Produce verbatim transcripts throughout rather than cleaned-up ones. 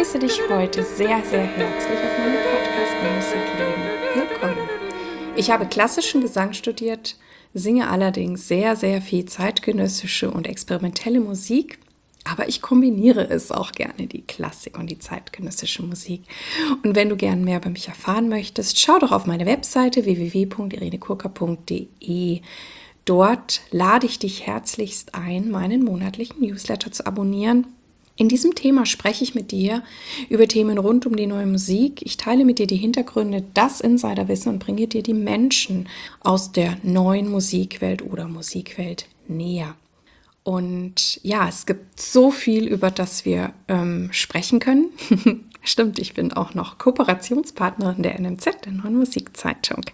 heiße dich heute sehr, sehr herzlich auf meinem Podcast Musikleben willkommen. Ich habe klassischen Gesang studiert, singe allerdings sehr, sehr viel zeitgenössische und experimentelle Musik, aber ich kombiniere es auch gerne, die Klassik und die zeitgenössische Musik. Und wenn du gern mehr über mich erfahren möchtest, schau doch auf meine Webseite w w w punkt irene kurka punkt d e. Dort lade ich dich herzlichst ein, meinen monatlichen Newsletter zu abonnieren. In diesem Thema spreche ich mit dir über Themen rund um die neue Musik. Ich teile mit dir die Hintergründe, das Insiderwissen und bringe dir die Menschen aus der neuen Musikwelt oder Musikwelt näher. Und ja, es gibt so viel, über das wir ähm, sprechen können. Stimmt, ich bin auch noch Kooperationspartnerin der N M Z, der Neuen Musikzeitung.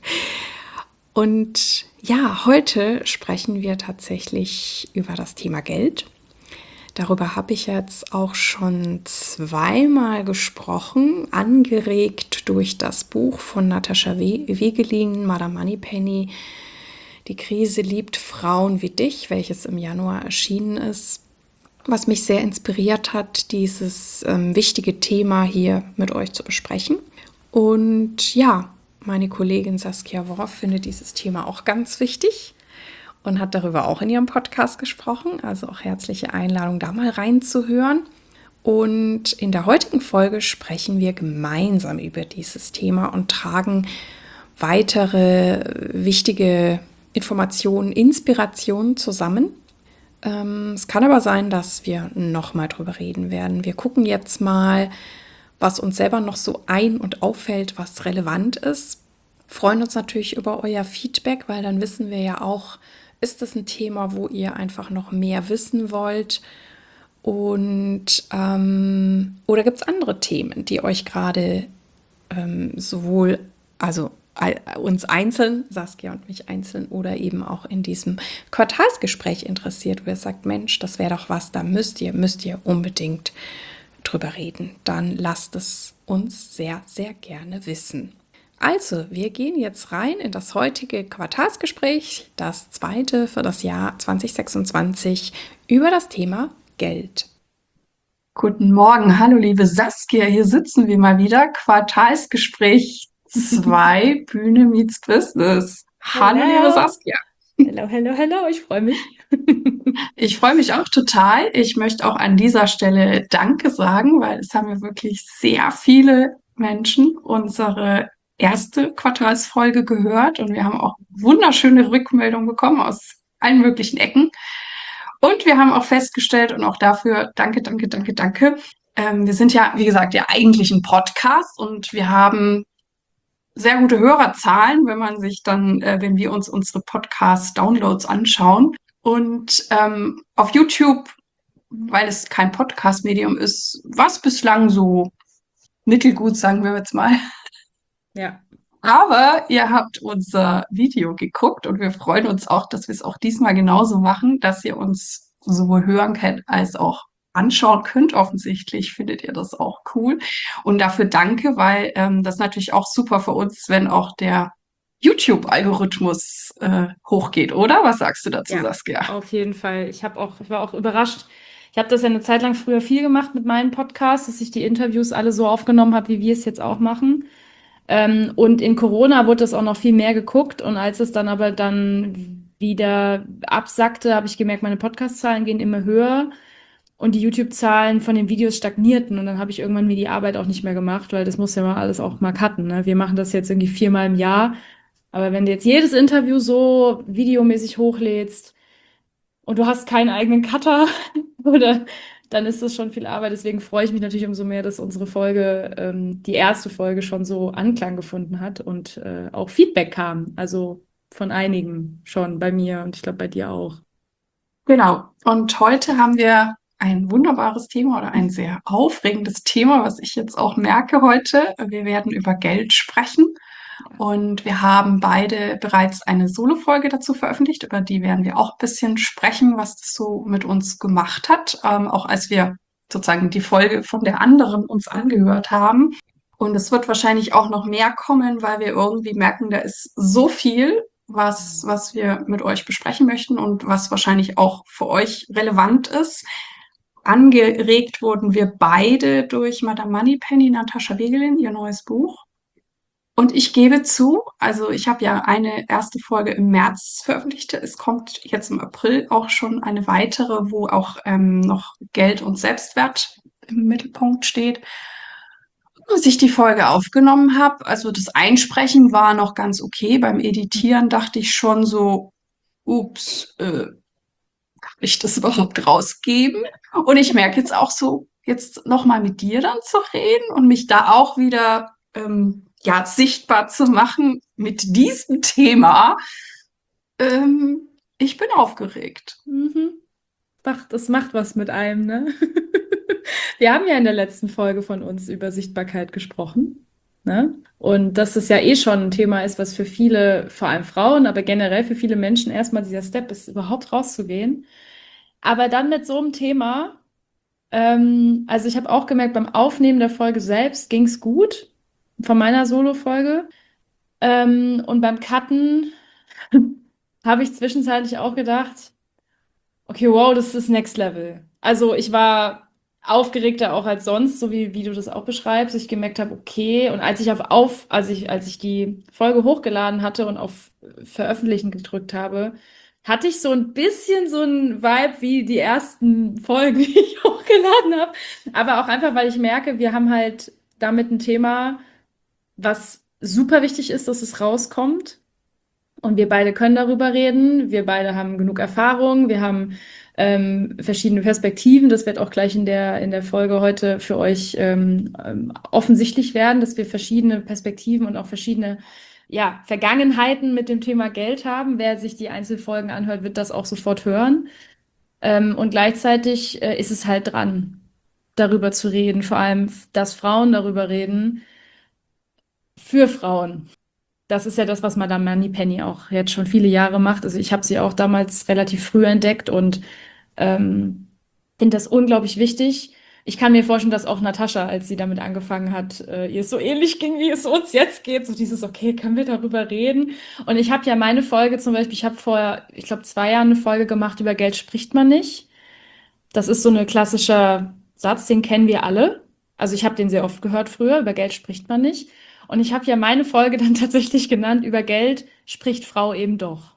Und ja, heute sprechen wir tatsächlich über das Thema Geld. Darüber habe ich jetzt auch schon zweimal gesprochen, angeregt durch das Buch von Natascha Wegelin, Madame Moneypenny, Die Krise liebt Frauen wie dich, welches im Januar erschienen ist, was mich sehr inspiriert hat, dieses ähm, wichtige Thema hier mit euch zu besprechen. Und ja, meine Kollegin Saskia Worf findet dieses Thema auch ganz wichtig und hat darüber auch in ihrem Podcast gesprochen. Also auch herzliche Einladung, da mal reinzuhören. Und in der heutigen Folge sprechen wir gemeinsam über dieses Thema und tragen weitere wichtige Informationen, Inspirationen zusammen. Ähm, es kann aber sein, dass wir nochmal drüber reden werden. Wir gucken jetzt mal, was uns selber noch so ein- und auffällt, was relevant ist. Freuen uns natürlich über euer Feedback, weil dann wissen wir ja auch, ist das ein Thema, wo ihr einfach noch mehr wissen wollt? Und ähm, oder gibt es andere Themen, die euch gerade ähm, sowohl, also äh, uns einzeln, Saskia und mich einzeln, oder eben auch in diesem Quartalsgespräch interessiert, wo ihr sagt, Mensch, das wäre doch was, da müsst ihr, müsst ihr unbedingt drüber reden. Dann lasst es uns sehr, sehr gerne wissen. Also, wir gehen jetzt rein in das heutige Quartalsgespräch, das zweite für das Jahr zwanzig sechsundzwanzig, über das Thema Geld. Guten Morgen, hallo liebe Saskia, hier sitzen wir mal wieder. Quartalsgespräch zwei, Bühne meets Business. Hallo liebe Hello, Saskia. hello, hello, hello, ich freue mich. Ich freue mich auch total. Ich möchte auch an dieser Stelle Danke sagen, weil es haben ja wirklich sehr viele Menschen unsere erste Quartalsfolge gehört und wir haben auch wunderschöne Rückmeldungen bekommen aus allen möglichen Ecken. Und wir haben auch festgestellt, und auch dafür danke, danke, danke, danke. Ähm, wir sind ja, wie gesagt, ja eigentlich ein Podcast und wir haben sehr gute Hörerzahlen, wenn man sich dann, äh, wenn wir uns unsere Podcast-Downloads anschauen. Und ähm, auf YouTube, weil es kein Podcast-Medium ist, war es bislang so mittelgut, sagen wir jetzt mal. Ja, Aber ihr habt unser Video geguckt und wir freuen uns auch, dass wir es auch diesmal genauso machen, dass ihr uns sowohl hören könnt als auch anschauen könnt. Offensichtlich findet ihr das auch cool. Und dafür danke, weil ähm, das natürlich auch super für uns, wenn auch der YouTube-Algorithmus äh, hochgeht, oder? Was sagst du dazu, ja, Saskia? auf jeden Fall. Ich habe auch, ich war auch überrascht. Ich habe das ja eine Zeit lang früher viel gemacht mit meinen Podcasts, dass ich die Interviews alle so aufgenommen habe, wie wir es jetzt auch machen. Ähm, und in Corona wurde das auch noch viel mehr geguckt. Und als es dann aber dann wieder absackte, habe ich gemerkt, meine Podcast-Zahlen gehen immer höher und die YouTube-Zahlen von den Videos stagnierten. Und dann habe ich irgendwann mir die Arbeit auch nicht mehr gemacht, weil das muss ja mal alles auch mal cutten, ne? Wir machen das jetzt irgendwie viermal im Jahr. Aber wenn du jetzt jedes Interview so videomäßig hochlädst und du hast keinen eigenen Cutter, oder dann ist das schon viel Arbeit. Deswegen freue ich mich natürlich umso mehr, dass unsere Folge, ähm, die erste Folge schon so Anklang gefunden hat und äh, auch Feedback kam. Also von einigen schon bei mir und ich glaube bei dir auch. Genau. Und heute haben wir ein wunderbares Thema oder ein sehr aufregendes Thema, was ich jetzt auch merke heute. Wir werden über Geld sprechen. Und wir haben beide bereits eine Solo-Folge dazu veröffentlicht, über die werden wir auch ein bisschen sprechen, was das so mit uns gemacht hat, ähm, auch als wir sozusagen die Folge von der anderen uns angehört haben. Und es wird wahrscheinlich auch noch mehr kommen, weil wir irgendwie merken, da ist so viel, was, was wir mit euch besprechen möchten und was wahrscheinlich auch für euch relevant ist. angeregt wurden wir beide durch Madame Moneypenny, Natascha Wegelin, ihr neues Buch. Und ich gebe zu, also ich habe ja eine erste Folge im März veröffentlicht. Es kommt jetzt im April auch schon eine weitere, wo auch ähm, noch Geld und Selbstwert im Mittelpunkt steht. Als ich die Folge aufgenommen habe, also das Einsprechen war noch ganz okay. Beim Editieren dachte ich schon so, ups, äh, kann ich das überhaupt rausgeben? Und ich merke jetzt auch so, jetzt nochmal mit dir dann zu reden und mich da auch wieder ähm, ja, sichtbar zu machen mit diesem Thema. Ähm, ich bin aufgeregt. Mhm. Ach, das macht was mit einem, ne? Wir haben ja in der letzten Folge von uns über Sichtbarkeit gesprochen, ne? Und dass es ja eh schon ein Thema ist, was für viele, vor allem Frauen, aber generell für viele Menschen erstmal dieser Step ist, überhaupt rauszugehen. Aber dann mit so einem Thema, ähm, also ich habe auch gemerkt, beim Aufnehmen der Folge selbst ging es gut, von meiner Solo-Folge. Ähm, und beim Cutten habe ich zwischenzeitlich auch gedacht, okay, wow, das ist Next Level. Also ich war aufgeregter auch als sonst, so wie, wie du das auch beschreibst. Ich gemerkt habe, okay, und als ich auf, auf als ich, als ich die Folge hochgeladen hatte und auf Veröffentlichen gedrückt habe, hatte ich so ein bisschen so ein Vibe wie die ersten Folgen, die ich hochgeladen habe. Aber auch einfach, weil ich merke, wir haben halt damit ein Thema, was super wichtig ist, dass es rauskommt. Und wir beide können darüber reden. Wir beide haben genug Erfahrung. Wir haben ähm, verschiedene Perspektiven. Das wird auch gleich in der, in der Folge heute für euch ähm, ähm, offensichtlich werden, dass wir verschiedene Perspektiven und auch verschiedene ja, Vergangenheiten mit dem Thema Geld haben. Wer sich die Einzelfolgen anhört, wird das auch sofort hören. Ähm, und gleichzeitig äh, ist es halt dran, darüber zu reden. Vor allem, dass Frauen darüber reden für Frauen. Das ist ja das, was Madame Moneypenny auch jetzt schon viele Jahre macht. Also ich habe sie auch damals relativ früh entdeckt und ähm, finde das unglaublich wichtig. Ich kann mir vorstellen, dass auch Natascha, als sie damit angefangen hat, äh, ihr es so ähnlich ging, wie es uns jetzt geht. So dieses, okay, können wir darüber reden? Und ich habe ja meine Folge zum Beispiel, ich habe vor, ich glaube, zwei Jahren eine Folge gemacht, über Geld spricht man nicht. Das ist so ein klassischer Satz, den kennen wir alle. Also ich habe den sehr oft gehört früher, über Geld spricht man nicht. Und ich habe ja meine Folge dann tatsächlich genannt, über Geld spricht Frau eben doch.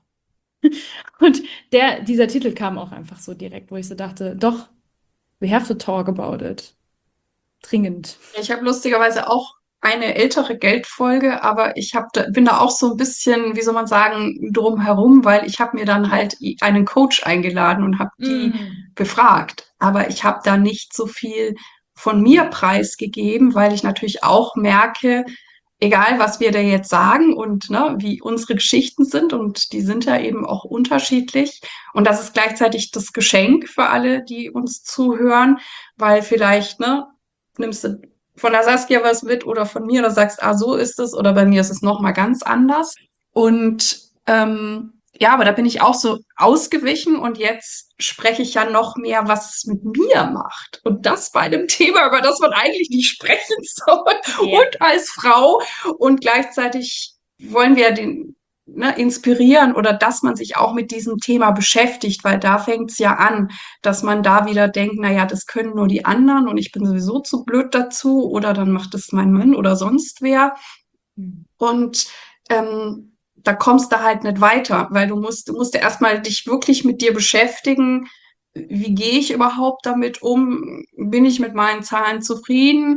Und der, dieser Titel kam auch einfach so direkt, wo ich so dachte, doch, we have to talk about it. Dringend. Ich habe lustigerweise auch eine ältere Geldfolge, aber ich hab da, bin da auch so ein bisschen, wie soll man sagen, drumherum, weil ich habe mir dann halt i- einen Coach eingeladen und habe die Mm. befragt. Aber ich habe da nicht so viel von mir preisgegeben, weil ich natürlich auch merke, egal was wir da jetzt sagen und ne, wie unsere Geschichten sind, und die sind ja eben auch unterschiedlich. Und das ist gleichzeitig das Geschenk für alle, die uns zuhören, weil vielleicht, ne, nimmst du von der Saskia was mit oder von mir oder sagst, ah, so ist es, oder bei mir ist es nochmal ganz anders. Und ähm, ja, aber da bin ich auch so ausgewichen, und jetzt spreche ich ja noch mehr, was es mit mir macht. Und das bei einem Thema, über das man eigentlich nicht sprechen soll. Ja. Und als Frau. Und gleichzeitig wollen wir den, ne, inspirieren, oder dass man sich auch mit diesem Thema beschäftigt, weil da fängt es ja an, dass man da wieder denkt, na ja, das können nur die anderen und ich bin sowieso zu blöd dazu, oder dann macht es mein Mann oder sonst wer. Mm. Und ähm, da kommst du halt nicht weiter, weil du musst, du musst ja erstmal dich wirklich mit dir beschäftigen. Wie gehe ich überhaupt damit um? Bin ich mit meinen Zahlen zufrieden?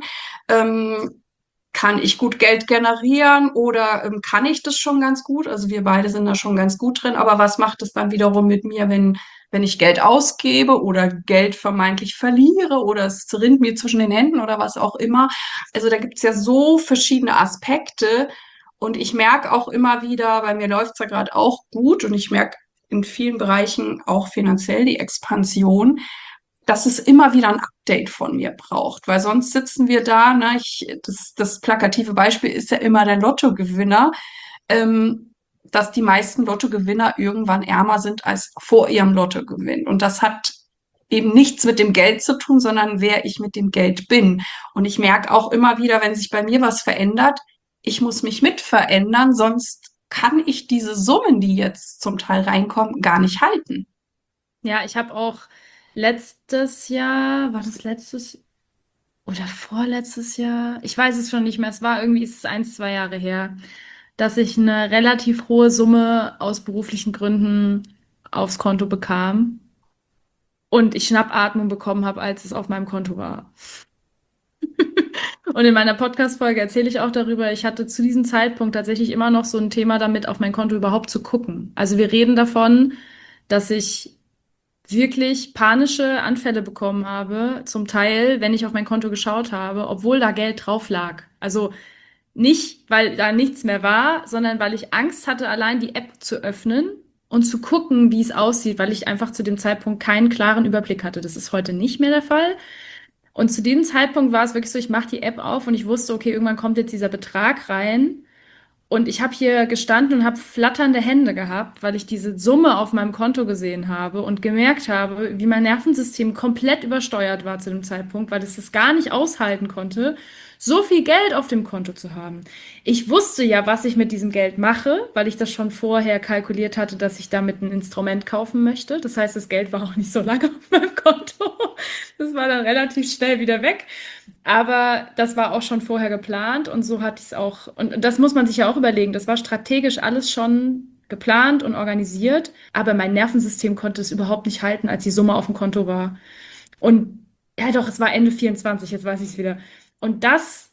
Ähm, kann ich gut Geld generieren, oder ähm, kann ich das schon ganz gut? Also wir beide sind da schon ganz gut drin, aber was macht es dann wiederum mit mir, wenn, wenn ich Geld ausgebe oder Geld vermeintlich verliere oder es rinnt mir zwischen den Händen oder was auch immer? Also da gibt es ja so verschiedene Aspekte, und ich merke auch immer wieder, bei mir läuft es ja gerade auch gut, und ich merke in vielen Bereichen auch finanziell die Expansion, dass es immer wieder ein Update von mir braucht, weil sonst sitzen wir da, ne, ich, das, das plakative Beispiel ist ja immer der Lottogewinner, ähm, dass die meisten Lottogewinner irgendwann ärmer sind als vor ihrem Lottogewinn. Und das hat eben nichts mit dem Geld zu tun, sondern wer ich mit dem Geld bin. Und ich merke auch immer wieder, wenn sich bei mir was verändert, ich muss mich mit verändern, sonst kann ich diese Summen, die jetzt zum Teil reinkommen, gar nicht halten. Ja, ich habe auch letztes Jahr, war das letztes oder vorletztes Jahr? Ich weiß es schon nicht mehr. Es war irgendwie, es ist eins, zwei Jahre her, dass ich eine relativ hohe Summe aus beruflichen Gründen aufs Konto bekam und ich Schnappatmung bekommen habe, als es auf meinem Konto war. Und in meiner Podcast-Folge erzähle ich auch darüber, ich hatte zu diesem Zeitpunkt tatsächlich immer noch so ein Thema damit, auf mein Konto überhaupt zu gucken. Also wir reden davon, dass ich wirklich panische Anfälle bekommen habe, zum Teil, wenn ich auf mein Konto geschaut habe, obwohl da Geld drauf lag. Also nicht, weil da nichts mehr war, sondern weil ich Angst hatte, allein die App zu öffnen und zu gucken, wie es aussieht, weil ich einfach zu dem Zeitpunkt keinen klaren Überblick hatte. Das ist heute nicht mehr der Fall. Und zu dem Zeitpunkt war es wirklich so, ich mache die App auf und ich wusste, okay, irgendwann kommt jetzt dieser Betrag rein. Und ich habe hier gestanden und habe flatternde Hände gehabt, weil ich diese Summe auf meinem Konto gesehen habe und gemerkt habe, wie mein Nervensystem komplett übersteuert war zu dem Zeitpunkt, weil es das gar nicht aushalten konnte, so viel Geld auf dem Konto zu haben. Ich wusste ja, was ich mit diesem Geld mache, weil ich das schon vorher kalkuliert hatte, dass ich damit ein Instrument kaufen möchte. Das heißt, das Geld war auch nicht so lange auf meinem Konto. Das war dann relativ schnell wieder weg. Aber das war auch schon vorher geplant und so hatte ich es auch. Und das muss man sich ja auch überlegen. Das war strategisch alles schon geplant und organisiert, aber mein Nervensystem konnte es überhaupt nicht halten, als die Summe auf dem Konto war. Und ja, doch, es war Ende vierundzwanzig, jetzt weiß ich es wieder. Und das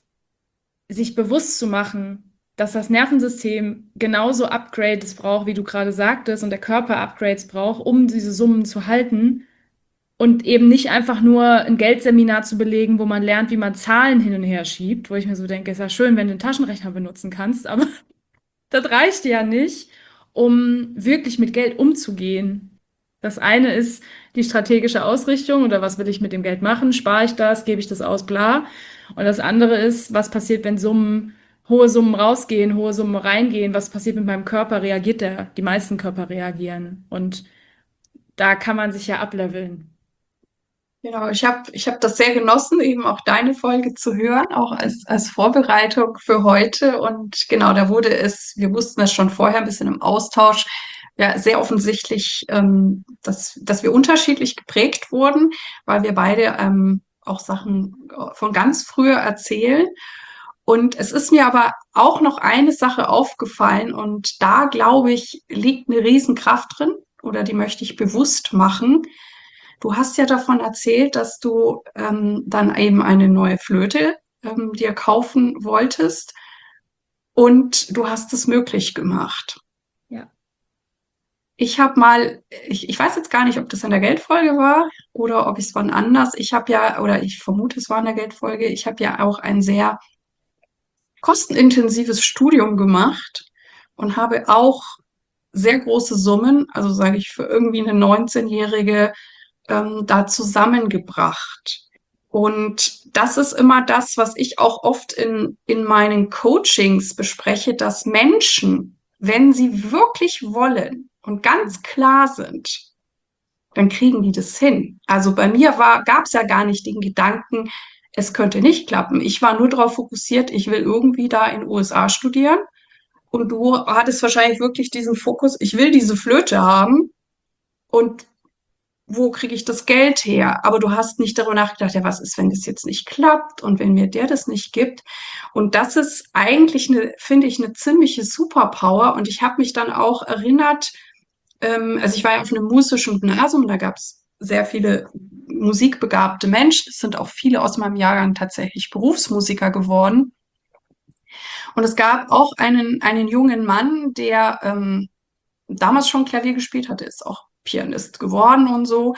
sich bewusst zu machen, dass das Nervensystem genauso Upgrades braucht, wie du gerade sagtest, und der Körper Upgrades braucht, um diese Summen zu halten. Und eben nicht einfach nur ein Geldseminar zu belegen, wo man lernt, wie man Zahlen hin und her schiebt, wo ich mir so denke, ist ja schön, wenn du einen Taschenrechner benutzen kannst, aber das reicht ja nicht, um wirklich mit Geld umzugehen. Das eine ist die strategische Ausrichtung oder was will ich mit dem Geld machen? Spare ich das? Gebe ich das aus? Bla. Und das andere ist, was passiert, wenn Summen, hohe Summen rausgehen, hohe Summen reingehen? Was passiert mit meinem Körper? Reagiert der? Die meisten Körper reagieren. Und da kann man sich ja ableveln. Genau, ich habe ich hab das sehr genossen, eben auch deine Folge zu hören, auch als, als Vorbereitung für heute. Und genau, da wurde es, wir wussten das schon vorher ein bisschen im Austausch, ja, sehr offensichtlich, ähm, dass, dass wir unterschiedlich geprägt wurden, weil wir beide ähm, auch Sachen von ganz früher erzählen. Und es ist mir aber auch noch eine Sache aufgefallen und da, glaube ich, liegt eine Riesenkraft drin oder die möchte ich bewusst machen. Du hast ja davon erzählt, dass du ähm, dann eben eine neue Flöte ähm, dir kaufen wolltest und du hast es möglich gemacht. Ja. Ich habe mal, ich, ich weiß jetzt gar nicht, ob das in der Geldfolge war oder ob ich es wann anders. Ich habe ja, oder ich vermute, es war in der Geldfolge, ich habe ja auch ein sehr kostenintensives Studium gemacht und habe auch sehr große Summen, also sage ich für irgendwie eine neunzehn-Jährige, ähm, da zusammengebracht. Und das ist immer das, was ich auch oft in, in meinen Coachings bespreche, dass Menschen, wenn sie wirklich wollen und ganz klar sind, dann kriegen die das hin. Also bei mir war, gab es ja gar nicht den Gedanken, es könnte nicht klappen. Ich war nur darauf fokussiert, ich will irgendwie da in den U S A studieren. Und du hattest wahrscheinlich wirklich diesen Fokus, ich will diese Flöte haben. Und wo kriege ich das Geld her? Aber du hast nicht darüber nachgedacht, ja, was ist, wenn das jetzt nicht klappt und wenn mir der das nicht gibt? Und das ist eigentlich eine, finde ich, eine ziemliche Superpower. Und ich habe mich dann auch erinnert, ähm, also ich war ja auf einem musischen Gymnasium, da gab es sehr viele musikbegabte Menschen. Es sind auch viele aus meinem Jahrgang tatsächlich Berufsmusiker geworden. Und es gab auch einen, einen jungen Mann, der ähm, damals schon Klavier gespielt hatte, ist auch Pianist geworden und so.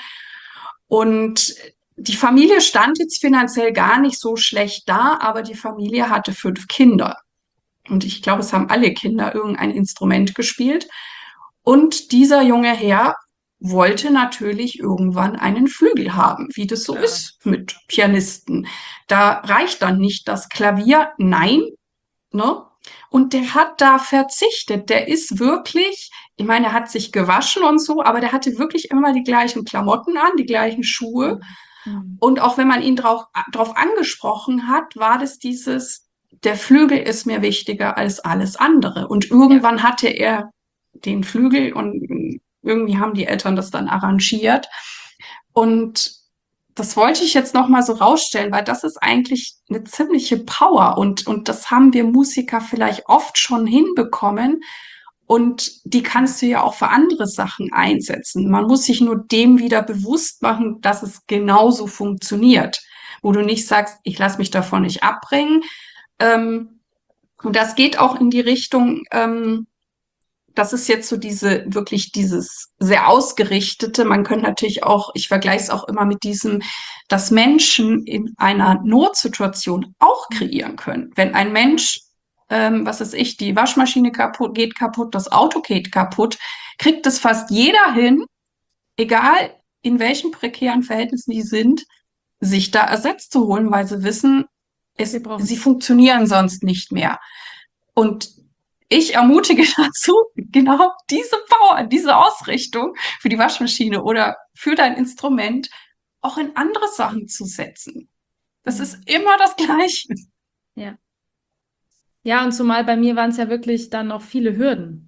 Und die Familie stand jetzt finanziell gar nicht so schlecht da, aber die Familie hatte fünf Kinder. Und ich glaube, es haben alle Kinder irgendein Instrument gespielt. Und dieser junge Herr wollte natürlich irgendwann einen Flügel haben, wie das so Ja. ist mit Pianisten. Da reicht dann nicht das Klavier, nein, ne? Und der hat da verzichtet. Der ist wirklich, ich meine, er hat sich gewaschen und so, aber der hatte wirklich immer die gleichen Klamotten an, die gleichen Schuhe. Mhm. Und auch wenn man ihn drauf, drauf angesprochen hat, war das dieses, der Flügel ist mir wichtiger als alles andere. Und irgendwann ja. hatte er den Flügel und irgendwie haben die Eltern das dann arrangiert. Und das wollte ich jetzt noch mal so rausstellen, weil das ist eigentlich eine ziemliche Power und, und das haben wir Musiker vielleicht oft schon hinbekommen und die kannst du ja auch für andere Sachen einsetzen. Man muss sich nur dem wieder bewusst machen, dass es genauso funktioniert, wo du nicht sagst, ich lasse mich davon nicht abbringen. Ähm, und das geht auch in die Richtung, ähm, das ist jetzt so diese, wirklich dieses sehr ausgerichtete. Man könnte natürlich auch, ich vergleiche es auch immer mit diesem, dass Menschen in einer Notsituation auch kreieren können. Wenn ein Mensch, ähm, was weiß ich, die Waschmaschine kaputt, geht kaputt, das Auto geht kaputt, kriegt es fast jeder hin, egal in welchen prekären Verhältnissen die sind, sich da Ersatz zu holen, weil sie wissen, es, Wir brauchen sie es. funktionieren sonst nicht mehr. Und ich ermutige dazu, genau diese Power, diese Ausrichtung für die Waschmaschine oder für dein Instrument auch in andere Sachen zu setzen. Das Mhm. ist immer das Gleiche. Ja. Ja, und zumal bei mir waren es ja wirklich dann noch viele Hürden.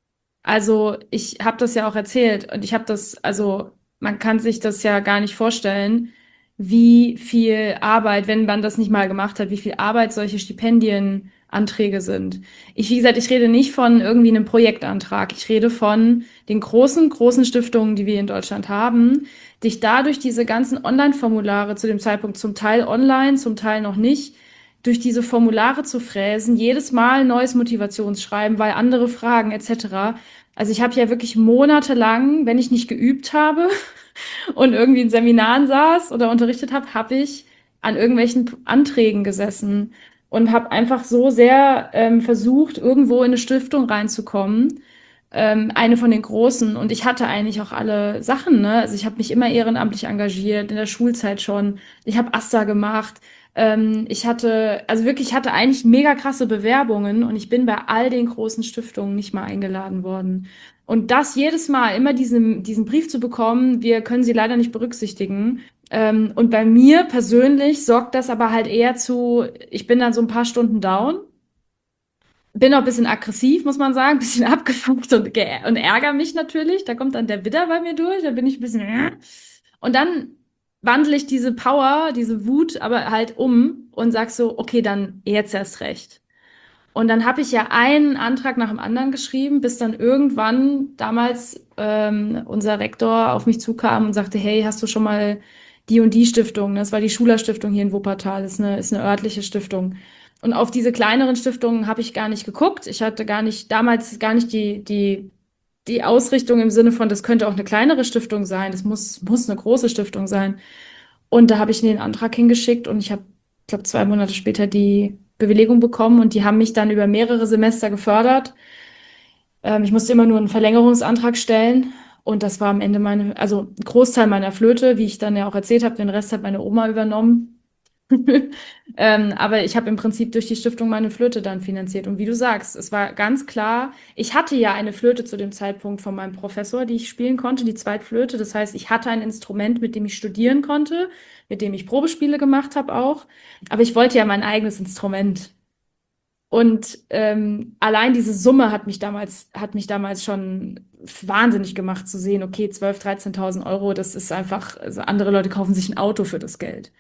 Also ich habe das ja auch erzählt und ich habe das, also man kann sich das ja gar nicht vorstellen, wie viel Arbeit, wenn man das nicht mal gemacht hat, wie viel Arbeit solche Stipendienanträge sind. Ich, wie gesagt, ich rede nicht von irgendwie einem Projektantrag. Ich rede von den großen, großen Stiftungen, die wir in Deutschland haben, dich dadurch diese ganzen Online-Formulare zu dem Zeitpunkt zum Teil online, zum Teil noch nicht, durch diese Formulare zu fräsen, jedes Mal neues Motivationsschreiben, weil andere Fragen et cetera. Also ich habe ja wirklich monatelang, wenn ich nicht geübt habe und irgendwie in Seminaren saß oder unterrichtet habe, habe ich an irgendwelchen Anträgen gesessen und habe einfach so sehr ähm, versucht, irgendwo in eine Stiftung reinzukommen, ähm, eine von den großen. Und ich hatte eigentlich auch alle Sachen, ne? Also ich habe mich immer ehrenamtlich engagiert, in der Schulzeit schon. Ich habe AStA gemacht. Ähm, ich hatte, also wirklich, ich hatte eigentlich mega krasse Bewerbungen und ich bin bei all den großen Stiftungen nicht mal eingeladen worden. Und das jedes Mal, immer diesen, diesen Brief zu bekommen, wir können Sie leider nicht berücksichtigen. Ähm, und bei mir persönlich sorgt das aber halt eher zu, ich bin dann so ein paar Stunden down, bin auch ein bisschen aggressiv, muss man sagen, ein bisschen abgefuckt und, ge- und ärgere mich natürlich. Da kommt dann der Widder bei mir durch, da bin ich ein bisschen. äh. Und dann wandle ich diese Power, diese Wut aber halt um und sag so, okay, dann jetzt erst recht. Und dann habe ich ja einen Antrag nach dem anderen geschrieben, bis dann irgendwann damals ähm, unser Rektor auf mich zukam und sagte, hey, hast du schon mal die und die Stiftung? Das war die Schuler-Stiftung hier in Wuppertal, das ist eine, ist eine örtliche Stiftung. Und auf diese kleineren Stiftungen habe ich gar nicht geguckt. Ich hatte gar nicht, damals gar nicht die, die, die Ausrichtung im Sinne von, das könnte auch eine kleinere Stiftung sein, das muss, muss eine große Stiftung sein. Und da habe ich den Antrag hingeschickt und ich habe, ich glaube, zwei Monate später die Bewilligung bekommen und die haben mich dann über mehrere Semester gefördert. Ähm, ich musste immer nur einen Verlängerungsantrag stellen und das war am Ende meine, also ein Großteil meiner Flöte, wie ich dann ja auch erzählt habe, den Rest hat meine Oma übernommen. Ähm, aber ich habe im Prinzip durch die Stiftung meine Flöte dann finanziert. Und wie du sagst, es war ganz klar, ich hatte ja eine Flöte zu dem Zeitpunkt von meinem Professor, die ich spielen konnte, die Zweitflöte. Das heißt, ich hatte ein Instrument, mit dem ich studieren konnte, mit dem ich Probespiele gemacht habe auch. Aber ich wollte ja mein eigenes Instrument. Und ähm, allein diese Summe hat mich damals, hat mich damals schon wahnsinnig gemacht zu sehen, okay, zwölftausend, dreizehntausend Euro, das ist einfach, also andere Leute kaufen sich ein Auto für das Geld.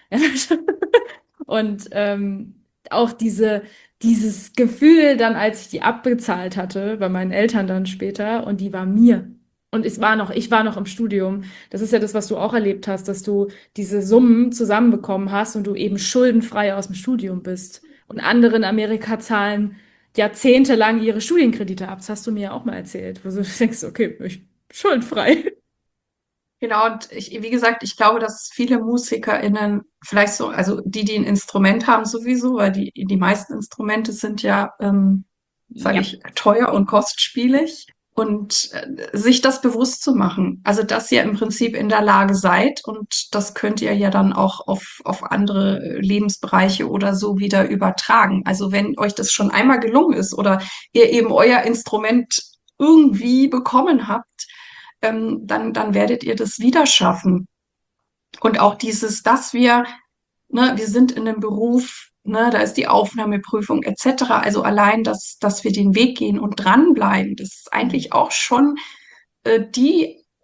Und ähm, auch diese, dieses Gefühl dann, als ich die abbezahlt hatte, bei meinen Eltern dann später, und die war mir. Und es war noch, ich war noch im Studium. Das ist ja das, was du auch erlebt hast, dass du diese Summen zusammenbekommen hast und du eben schuldenfrei aus dem Studium bist. Und andere in Amerika zahlen jahrzehntelang ihre Studienkredite ab. Das hast du mir ja auch mal erzählt, wo du denkst, okay, ich bin schuldenfrei. Genau, und ich, wie gesagt, ich glaube, dass viele MusikerInnen vielleicht so, also die, die ein Instrument haben sowieso, weil die, die meisten Instrumente sind ja, ähm, sage Ja. ich, teuer und kostspielig. Und äh, sich das bewusst zu machen, also dass ihr im Prinzip in der Lage seid und das könnt ihr ja dann auch auf, auf andere äh, Lebensbereiche oder so wieder übertragen. Also wenn euch das schon einmal gelungen ist oder ihr eben euer Instrument irgendwie bekommen habt, ähm, dann, dann werdet ihr das wieder schaffen. Und auch dieses, dass wir, ne, wir sind in einem Beruf, ne, da ist die Aufnahmeprüfung et cetera. Also allein, dass, dass wir den Weg gehen und dranbleiben, das ist eigentlich auch schon äh, die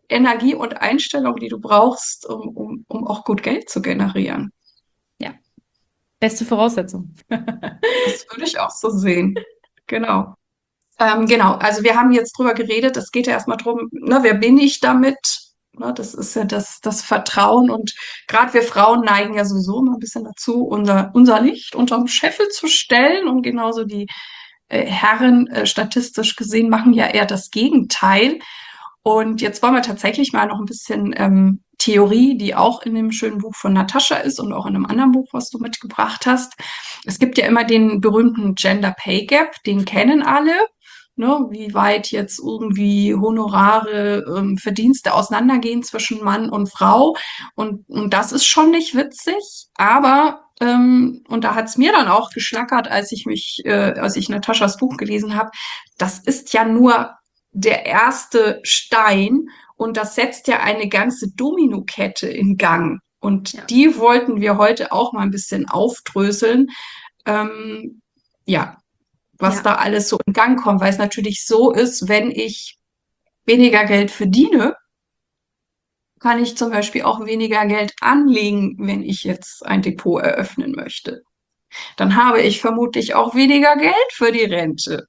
Energie und Einstellung, die du brauchst, um, um, um auch gut Geld zu generieren. Ja, beste Voraussetzung. Das würde ich auch so sehen. Genau. Ähm, genau, also wir haben jetzt drüber geredet, es geht ja erstmal drum, ne, wer bin ich damit? Ne, das ist ja das, das Vertrauen und gerade wir Frauen neigen ja sowieso immer ein bisschen dazu, unser, unser Licht unterm Scheffel zu stellen und genauso die äh, Herren äh, statistisch gesehen machen ja eher das Gegenteil. Und jetzt wollen wir tatsächlich mal noch ein bisschen ähm, Theorie, die auch in dem schönen Buch von Natascha ist und auch in einem anderen Buch, was du mitgebracht hast. Es gibt ja immer den berühmten Gender Pay Gap, den kennen alle. Ne, wie weit jetzt irgendwie Honorare, ähm, Verdienste auseinandergehen zwischen Mann und Frau. Und, und das ist schon nicht witzig, aber ähm, und da hat's mir dann auch geschnackert, als ich mich, äh, als ich Nataschas Buch gelesen habe, das ist ja nur der erste Stein und das setzt ja eine ganze Dominokette in Gang. Und Ja. die wollten wir heute auch mal ein bisschen aufdröseln. Ähm, ja, was Ja. da alles so in Gang kommt, weil es natürlich so ist, wenn ich weniger Geld verdiene, kann ich zum Beispiel auch weniger Geld anlegen, wenn ich jetzt ein Depot eröffnen möchte. Dann habe ich vermutlich auch weniger Geld für die Rente.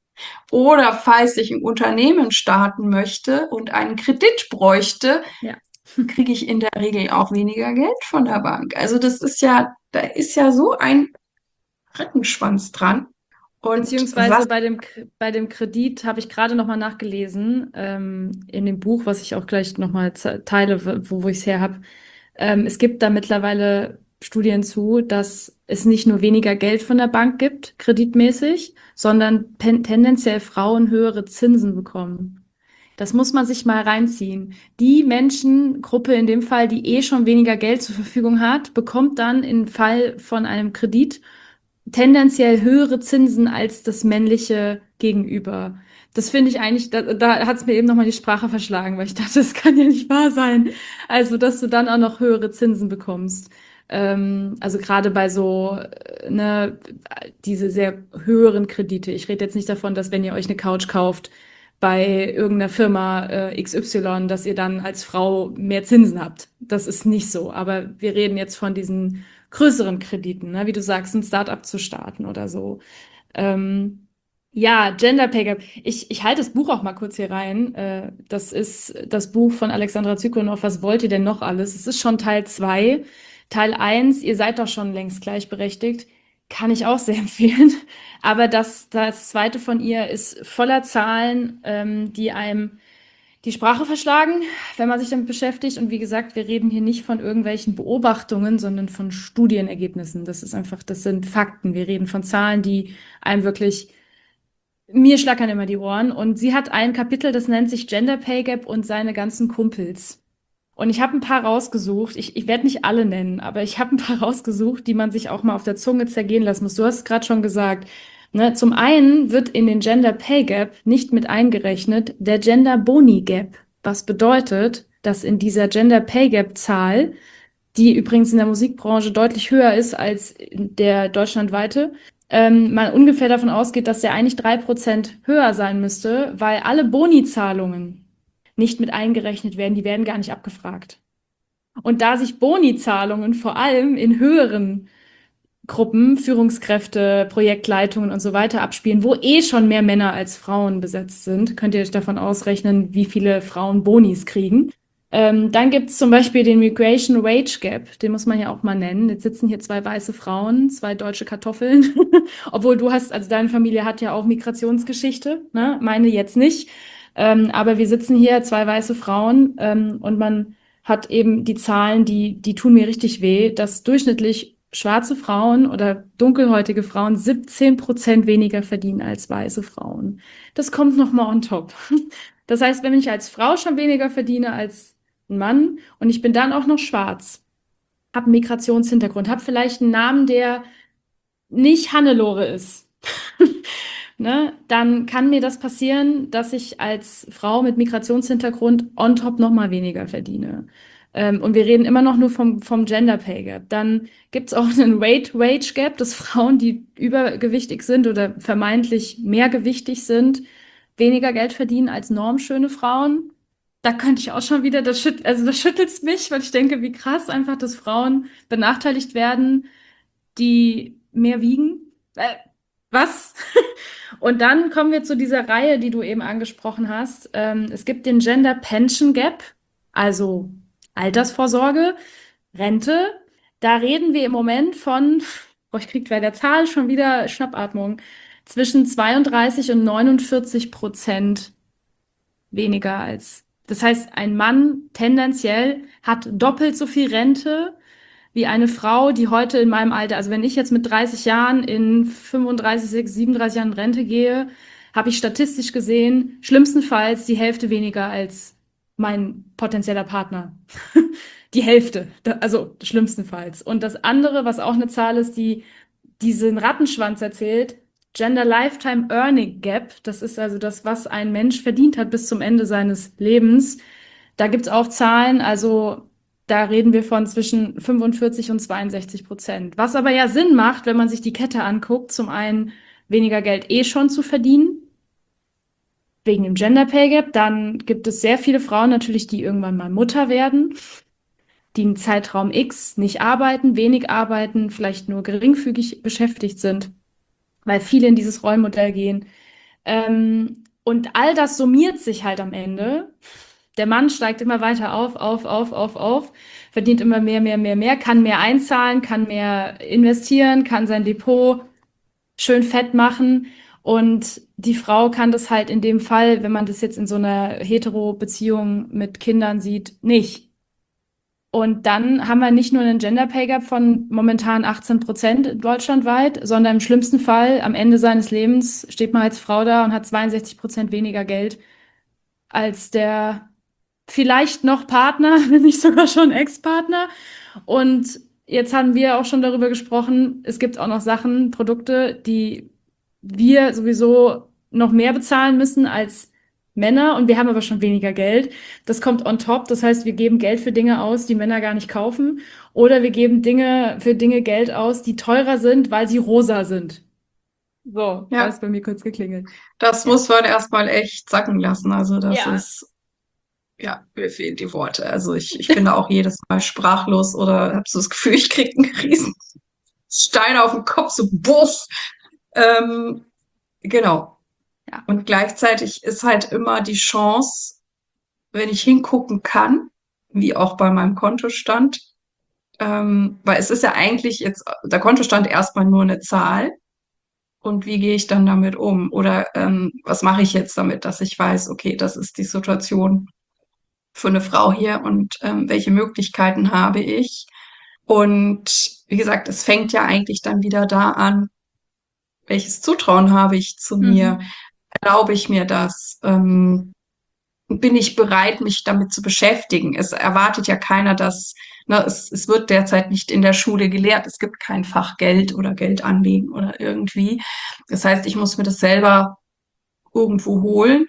Oder falls ich ein Unternehmen starten möchte und einen Kredit bräuchte, Ja. kriege ich in der Regel auch weniger Geld von der Bank. Also das ist ja, da ist ja so ein Rattenschwanz dran. Und was, Beziehungsweise bei dem, K- bei dem Kredit habe ich gerade nochmal nachgelesen, ähm, in dem Buch, was ich auch gleich nochmal teile, wo, wo ich es her habe. Ähm, es gibt da mittlerweile Studien zu, dass es nicht nur weniger Geld von der Bank gibt, kreditmäßig, sondern pen- tendenziell Frauen höhere Zinsen bekommen. Das muss man sich mal reinziehen. Die Menschengruppe in dem Fall, die eh schon weniger Geld zur Verfügung hat, bekommt dann im Fall von einem Kredit tendenziell höhere Zinsen als das männliche Gegenüber. Das finde ich eigentlich, da, da hat es mir eben nochmal die Sprache verschlagen, weil ich dachte, das kann ja nicht wahr sein. Also, dass du dann auch noch höhere Zinsen bekommst. Ähm, also gerade bei so, äh, ne, diese sehr höheren Kredite. Ich rede jetzt nicht davon, dass wenn ihr euch eine Couch kauft bei irgendeiner Firma äh, X Y, dass ihr dann als Frau mehr Zinsen habt. Das ist nicht so. Aber wir reden jetzt von diesen größeren Krediten, ne? Wie du sagst, ein Startup zu starten oder so. Ähm, ja, Gender Pay Gap. Ich, ich halte das Buch auch mal kurz hier rein. Äh, das ist das Buch von Alexandra Zykonow. Was wollt ihr denn noch alles? Es ist schon Teil zwei. Teil eins, ihr seid doch schon längst gleichberechtigt. Kann ich auch sehr empfehlen. Aber das, das zweite von ihr ist voller Zahlen, ähm, die einem die Sprache verschlagen, wenn man sich damit beschäftigt. Und wie gesagt, wir reden hier nicht von irgendwelchen Beobachtungen, sondern von Studienergebnissen. Das ist einfach, das sind Fakten. Wir reden von Zahlen, die einem wirklich, mir schlackern immer die Ohren. Und sie hat ein Kapitel, das nennt sich Gender Pay Gap und seine ganzen Kumpels. Und ich habe ein paar rausgesucht. Ich, ich werde nicht alle nennen, aber ich habe ein paar rausgesucht, die man sich auch mal auf der Zunge zergehen lassen muss. Du hast es gerade schon gesagt. Ne, zum einen wird in den Gender Pay Gap nicht mit eingerechnet der Gender Boni Gap, was bedeutet, dass in dieser Gender Pay Gap Zahl, die übrigens in der Musikbranche deutlich höher ist als der deutschlandweite, ähm, man ungefähr davon ausgeht, dass der eigentlich drei Prozent höher sein müsste, weil alle Boni-Zahlungen nicht mit eingerechnet werden, die werden gar nicht abgefragt. Und da sich Boni-Zahlungen vor allem in höheren Gruppen, Führungskräfte, Projektleitungen und so weiter abspielen, wo eh schon mehr Männer als Frauen besetzt sind, könnt ihr euch davon ausrechnen, wie viele Frauen Bonis kriegen. Ähm, dann gibt es zum Beispiel den Migration Wage Gap, den muss man ja auch mal nennen. Jetzt sitzen hier zwei weiße Frauen, zwei deutsche Kartoffeln, obwohl du hast, also deine Familie hat ja auch Migrationsgeschichte, ne? Meine jetzt nicht. Ähm, aber wir sitzen hier, zwei weiße Frauen, ähm, und man hat eben die Zahlen, die, die tun mir richtig weh, dass durchschnittlich schwarze Frauen oder dunkelhäutige Frauen siebzehn Prozent weniger verdienen als weiße Frauen. Das kommt nochmal on top. Das heißt, wenn ich als Frau schon weniger verdiene als ein Mann und ich bin dann auch noch schwarz, habe einen Migrationshintergrund, habe vielleicht einen Namen, der nicht Hannelore ist, ne, dann kann mir das passieren, dass ich als Frau mit Migrationshintergrund on top noch mal weniger verdiene. Ähm, und wir reden immer noch nur vom, vom Gender Pay Gap. Dann gibt es auch einen Weight Wage Gap, dass Frauen, die übergewichtig sind oder vermeintlich mehrgewichtig sind, weniger Geld verdienen als normschöne Frauen. Da könnte ich auch schon wieder, das schütt, also das schüttelt's mich, weil ich denke, wie krass einfach, dass Frauen benachteiligt werden, die mehr wiegen. Äh, was? Und dann kommen wir zu dieser Reihe, die du eben angesprochen hast. Ähm, es gibt den Gender Pension Gap, also Altersvorsorge, Rente. Da reden wir im Moment von, boah, ich krieg bei der Zahl schon wieder Schnappatmung, zwischen zweiunddreißig und neunundvierzig Prozent weniger als. Das heißt, ein Mann tendenziell hat doppelt so viel Rente wie eine Frau, die heute in meinem Alter, also wenn ich jetzt mit dreißig Jahren in fünfunddreißig, sechsunddreißig, siebenunddreißig Jahren in Rente gehe, habe ich statistisch gesehen schlimmstenfalls die Hälfte weniger als mein potenzieller Partner. Die Hälfte, da- also schlimmstenfalls. Und das andere, was auch eine Zahl ist, die diesen Rattenschwanz erzählt, Gender Lifetime Earning Gap, das ist also das, was ein Mensch verdient hat bis zum Ende seines Lebens. Da gibt's auch Zahlen, also da reden wir von zwischen fünfundvierzig und zweiundsechzig Prozent. Was aber ja Sinn macht, wenn man sich die Kette anguckt, zum einen weniger Geld eh schon zu verdienen, wegen dem Gender Pay Gap. Dann gibt es sehr viele Frauen natürlich, die irgendwann mal Mutter werden, die einen Zeitraum X nicht arbeiten, wenig arbeiten, vielleicht nur geringfügig beschäftigt sind, weil viele in dieses Rollenmodell gehen. Ähm, und all das summiert sich halt am Ende. Der Mann steigt immer weiter auf, auf, auf, auf, auf, verdient immer mehr, mehr, mehr, mehr, kann mehr einzahlen, kann mehr investieren, kann sein Depot schön fett machen. Und die Frau kann das halt in dem Fall, wenn man das jetzt in so einer Hetero-Beziehung mit Kindern sieht, nicht. Und dann haben wir nicht nur einen Gender Pay Gap von momentan achtzehn Prozent deutschlandweit, sondern im schlimmsten Fall am Ende seines Lebens steht man als Frau da und hat zweiundsechzig Prozent weniger Geld als der vielleicht noch Partner, wenn nicht sogar schon Ex-Partner. Und jetzt haben wir auch schon darüber gesprochen, es gibt auch noch Sachen, Produkte, die wir sowieso noch mehr bezahlen müssen als Männer und wir haben aber schon weniger Geld. Das kommt on top. Das heißt, wir geben Geld für Dinge aus, die Männer gar nicht kaufen. Oder wir geben Dinge für Dinge Geld aus, die teurer sind, weil sie rosa sind. So, da Ja, ist bei mir kurz geklingelt. das Ja. muss man erstmal echt sacken lassen. Also das Ja. ist, ja, mir fehlen die Worte. Also ich, ich bin da auch jedes Mal sprachlos oder habe so das Gefühl, ich krieg einen riesen Stein auf den Kopf, so buff. Ähm, genau. Ja. Und gleichzeitig ist halt immer die Chance, wenn ich hingucken kann, wie auch bei meinem Kontostand, ähm, weil es ist ja eigentlich jetzt der Kontostand erstmal nur eine Zahl. Und wie gehe ich dann damit um? Oder ähm, was mache ich jetzt damit, dass ich weiß, okay, das ist die Situation für eine Frau hier und ähm, welche Möglichkeiten habe ich? Und wie gesagt, es fängt ja eigentlich dann wieder da an, welches Zutrauen habe ich zu mir? Mhm. Erlaube ich mir das? Ähm, bin ich bereit, mich damit zu beschäftigen? Es erwartet ja keiner, dass, ne, es, es wird derzeit nicht in der Schule gelehrt. Es gibt kein Fach Geld oder Geld anlegen oder irgendwie. Das heißt, ich muss mir das selber irgendwo holen.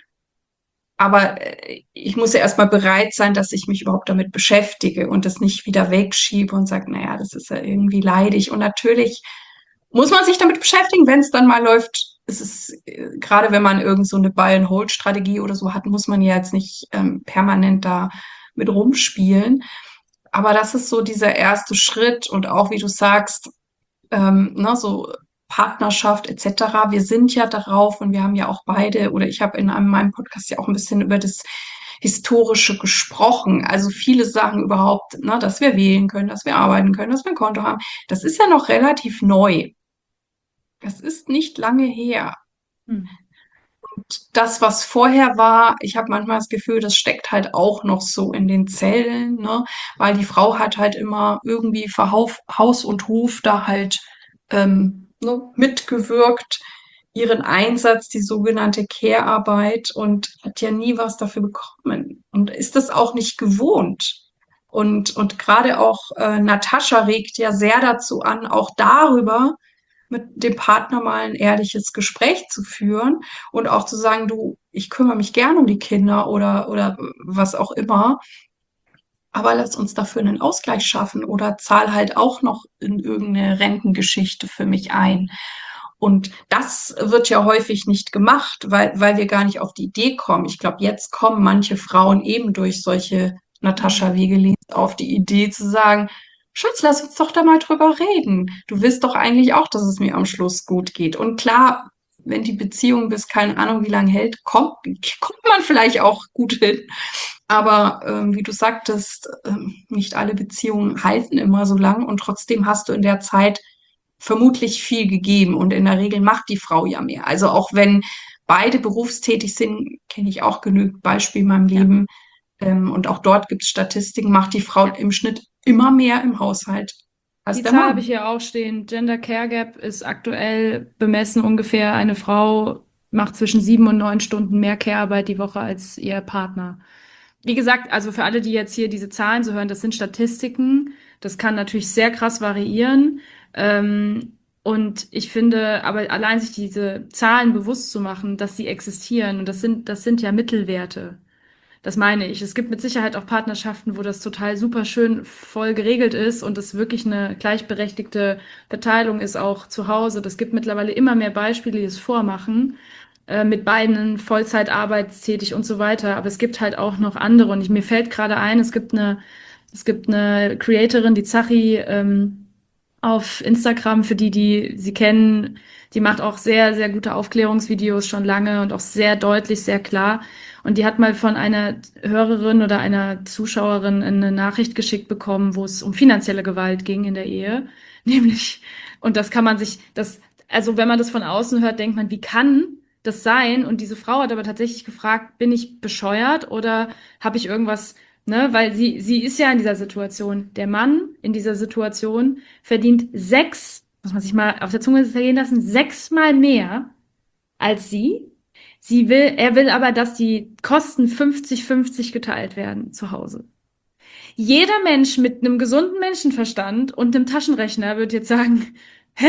Aber äh, ich muss ja erstmal bereit sein, dass ich mich überhaupt damit beschäftige und das nicht wieder wegschiebe und sage, naja, das ist ja irgendwie leidig. Und natürlich muss man sich damit beschäftigen, wenn es dann mal läuft. Es ist, äh, gerade wenn man irgend so eine Buy-and-Hold-Strategie oder so hat, muss man ja jetzt nicht ähm, permanent da mit rumspielen. Aber das ist so dieser erste Schritt und auch, wie du sagst, ähm, ne, so Partnerschaft et cetera. Wir sind ja darauf und wir haben ja auch beide, oder ich habe in einem, meinem Podcast ja auch ein bisschen über das Historische gesprochen. Also viele Sachen überhaupt, ne, dass wir wählen können, dass wir arbeiten können, dass wir ein Konto haben. Das ist ja noch relativ neu. Das ist nicht lange her. Mhm. Das, was vorher war, ich habe manchmal das Gefühl, das steckt halt auch noch so in den Zellen, ne? Weil die Frau hat halt immer irgendwie für Hauf, Haus und Hof da halt ähm, ne, mitgewirkt, ihren Einsatz, die sogenannte Care-Arbeit und hat ja nie was dafür bekommen und ist das auch nicht gewohnt. Und, und gerade auch äh, Natascha regt ja sehr dazu an, auch darüber mit dem Partner mal ein ehrliches Gespräch zu führen und auch zu sagen, du, ich kümmere mich gern um die Kinder oder, oder was auch immer, aber lass uns dafür einen Ausgleich schaffen oder zahl halt auch noch in irgendeine Rentengeschichte für mich ein. Und das wird ja häufig nicht gemacht, weil, weil wir gar nicht auf die Idee kommen. Ich glaube, jetzt kommen manche Frauen eben durch solche Natascha Wegelins auf die Idee zu sagen, Schatz, lass uns doch da mal drüber reden. Du willst doch eigentlich auch, dass es mir am Schluss gut geht. Und klar, wenn die Beziehung bis keine Ahnung wie lange hält, kommt, kommt man vielleicht auch gut hin. Aber ähm, wie du sagtest, ähm, nicht alle Beziehungen halten immer so lang und trotzdem hast du in der Zeit vermutlich viel gegeben und in der Regel macht die Frau ja mehr. Also auch wenn beide berufstätig sind, kenne ich auch genügend Beispiele in meinem Ja. Leben. Ähm, und auch dort gibt es Statistiken, macht die Frau Ja. im Schnitt immer mehr im Haushalt als Die der Zahl habe Mann. ich hier auch stehen. Gender Care Gap ist aktuell bemessen ungefähr, eine Frau macht zwischen sieben und neun Stunden mehr Care-Arbeit die Woche als ihr Partner. Wie gesagt, also für alle, die jetzt hier diese Zahlen so hören, das sind Statistiken. Das kann natürlich sehr krass variieren. Ähm, und ich finde, aber allein sich diese Zahlen bewusst zu machen, dass sie existieren, und das sind, das sind ja Mittelwerte. Das meine ich. Es gibt mit Sicherheit auch Partnerschaften, wo das total super schön voll geregelt ist und es wirklich eine gleichberechtigte Verteilung ist, auch zu Hause. Das gibt mittlerweile immer mehr Beispiele, die es vormachen, äh, mit beiden Vollzeit arbeitstätig und so weiter. Aber es gibt halt auch noch andere. Und ich, mir fällt gerade ein, es gibt eine, es gibt eine Creatorin, die Zachi, ähm, auf Instagram, für die, die sie kennen. Die macht auch sehr, sehr gute Aufklärungsvideos schon lange und auch sehr deutlich, sehr klar. Und die hat mal von einer Hörerin oder einer Zuschauerin eine Nachricht geschickt bekommen, wo es um finanzielle Gewalt ging in der Ehe. Nämlich, und das kann man sich, das, also wenn man das von außen hört, denkt man, wie kann das sein? Und diese Frau hat aber tatsächlich gefragt, bin ich bescheuert oder habe ich irgendwas, ne? Weil sie, sie ist ja in dieser Situation. Der Mann in dieser Situation verdient sechs, muss man sich mal auf der Zunge zergehen lassen, sechsmal mehr als sie. Sie will, er will aber, dass die Kosten fünfzig fünfzig geteilt werden zu Hause. Jeder Mensch mit einem gesunden Menschenverstand und einem Taschenrechner wird jetzt sagen, hä?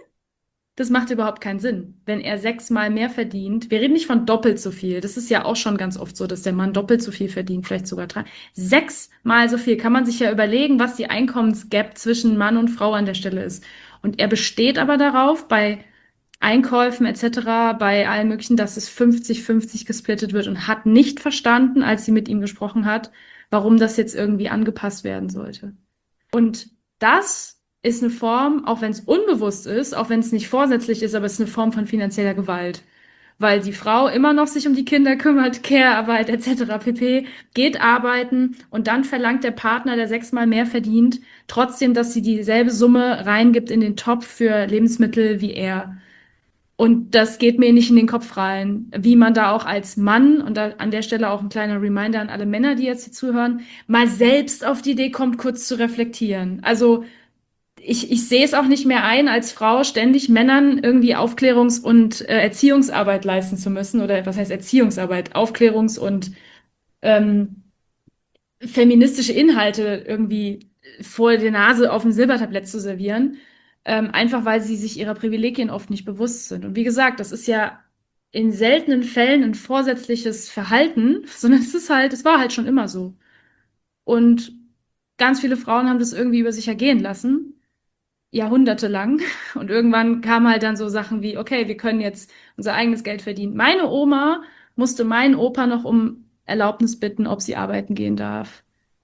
Das macht überhaupt keinen Sinn. Wenn er sechsmal mehr verdient, wir reden nicht von doppelt so viel. Das ist ja auch schon ganz oft so, dass der Mann doppelt so viel verdient, vielleicht sogar drei. Sechsmal so viel kann man sich ja überlegen, was die Einkommensgap zwischen Mann und Frau an der Stelle ist. Und er besteht aber darauf, bei Einkäufen et cetera, bei allen möglichen, dass es fünfzig fünfzig gesplittet wird und hat nicht verstanden, als sie mit ihm gesprochen hat, warum das jetzt irgendwie angepasst werden sollte. Und das ist eine Form, auch wenn es unbewusst ist, auch wenn es nicht vorsätzlich ist, aber es ist eine Form von finanzieller Gewalt. Weil die Frau immer noch sich um die Kinder kümmert, Care-Arbeit et cetera pp., geht arbeiten und dann verlangt der Partner, der sechsmal mehr verdient, trotzdem, dass sie dieselbe Summe reingibt in den Topf für Lebensmittel wie er. Und das geht mir nicht in den Kopf rein, wie man da auch als Mann, und da an der Stelle auch ein kleiner Reminder an alle Männer, die jetzt hier zuhören, mal selbst auf die Idee kommt, kurz zu reflektieren. Also ich, ich sehe es auch nicht mehr ein, als Frau ständig Männern irgendwie Aufklärungs- und äh, Erziehungsarbeit leisten zu müssen. Oder was heißt Erziehungsarbeit? Aufklärungs- und ähm, feministische Inhalte irgendwie vor der Nase auf dem Silbertablett zu servieren. Ähm, einfach weil sie sich ihrer Privilegien oft nicht bewusst sind. Und wie gesagt, das ist ja in seltenen Fällen ein vorsätzliches Verhalten, sondern es ist halt, es war halt schon immer so. Und ganz viele Frauen haben das irgendwie über sich ergehen lassen, jahrhundertelang. Und irgendwann kamen halt dann so Sachen wie, okay, wir können jetzt unser eigenes Geld verdienen. Meine Oma musste meinen Opa noch um Erlaubnis bitten, ob sie arbeiten gehen darf.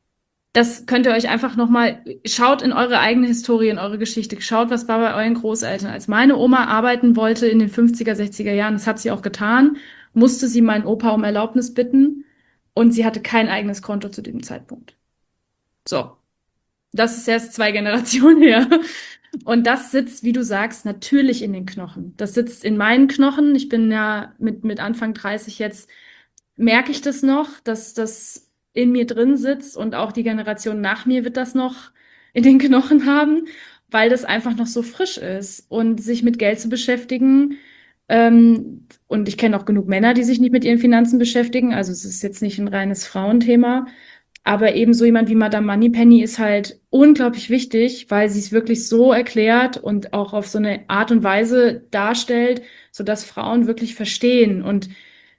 Das könnt ihr euch einfach nochmal, schaut in eure eigene Historie, in eure Geschichte, schaut, was war bei euren Großeltern. Als meine Oma arbeiten wollte in den fünfziger, sechziger Jahren, das hat sie auch getan, musste sie meinen Opa um Erlaubnis bitten und sie hatte kein eigenes Konto zu dem Zeitpunkt. So, das ist erst zwei Generationen her. Und das sitzt, wie du sagst, natürlich in den Knochen. Das sitzt in meinen Knochen. Ich bin ja mit, mit Anfang dreißig jetzt, merke ich das noch, dass das in mir drin sitzt und auch die Generation nach mir wird das noch in den Knochen haben, weil das einfach noch so frisch ist. Und sich mit Geld zu beschäftigen, ähm, und ich kenne auch genug Männer, die sich nicht mit ihren Finanzen beschäftigen, also es ist jetzt nicht ein reines Frauenthema, aber eben so jemand wie Madame Moneypenny ist halt unglaublich wichtig, weil sie es wirklich so erklärt und auch auf so eine Art und Weise darstellt, sodass Frauen wirklich verstehen und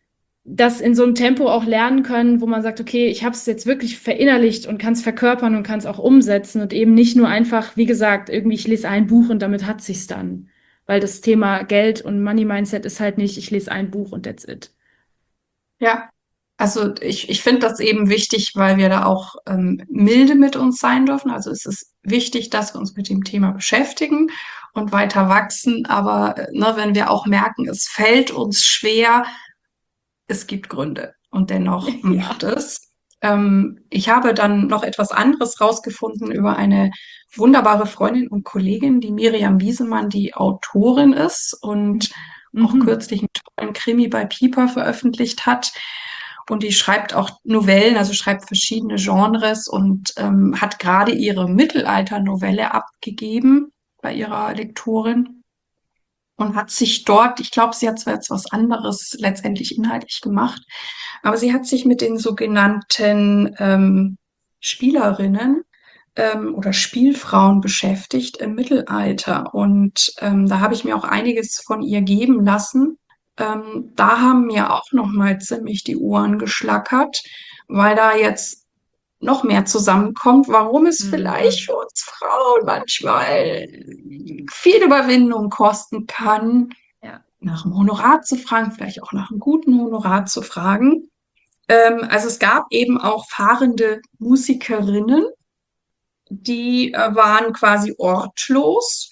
das in so einem Tempo auch lernen können, wo man sagt, okay, ich habe es jetzt wirklich verinnerlicht und kann es verkörpern und kann es auch umsetzen und eben nicht nur einfach, wie gesagt, irgendwie ich lese ein Buch und damit hat sich's dann. Weil das Thema Geld und Money Mindset ist halt nicht, ich lese ein Buch und that's it. Ja, also ich, ich finde das eben wichtig, weil wir da auch ähm, milde mit uns sein dürfen. Also es ist wichtig, dass wir uns mit dem Thema beschäftigen und weiter wachsen. Aber äh, ne, wenn wir auch merken, es fällt uns schwer, es gibt Gründe und dennoch macht Ja. es. Ähm, ich habe dann noch etwas anderes rausgefunden über eine wunderbare Freundin und Kollegin, die Miriam Wiesemann, die Autorin ist und auch Mhm. kürzlich einen tollen Krimi bei Piper veröffentlicht hat. Und die schreibt auch Novellen, also schreibt verschiedene Genres und ähm, hat gerade ihre Mittelalter-Novelle abgegeben bei ihrer Lektorin und hat sich dort, ich glaube, sie hat zwar jetzt was anderes letztendlich inhaltlich gemacht, aber sie hat sich mit den sogenannten ähm, Spielerinnen ähm, oder Spielfrauen beschäftigt im Mittelalter. Und ähm, da habe ich mir auch einiges von ihr geben lassen. Ähm, da haben mir auch noch mal ziemlich die Ohren geschlackert, weil da jetzt noch mehr zusammenkommt, warum es vielleicht Mhm. für uns Frauen manchmal viel Überwindung kosten kann, Ja. nach dem Honorar zu fragen, vielleicht auch nach einem guten Honorar zu fragen. Ähm, also es gab eben auch fahrende Musikerinnen, die äh, waren quasi ortlos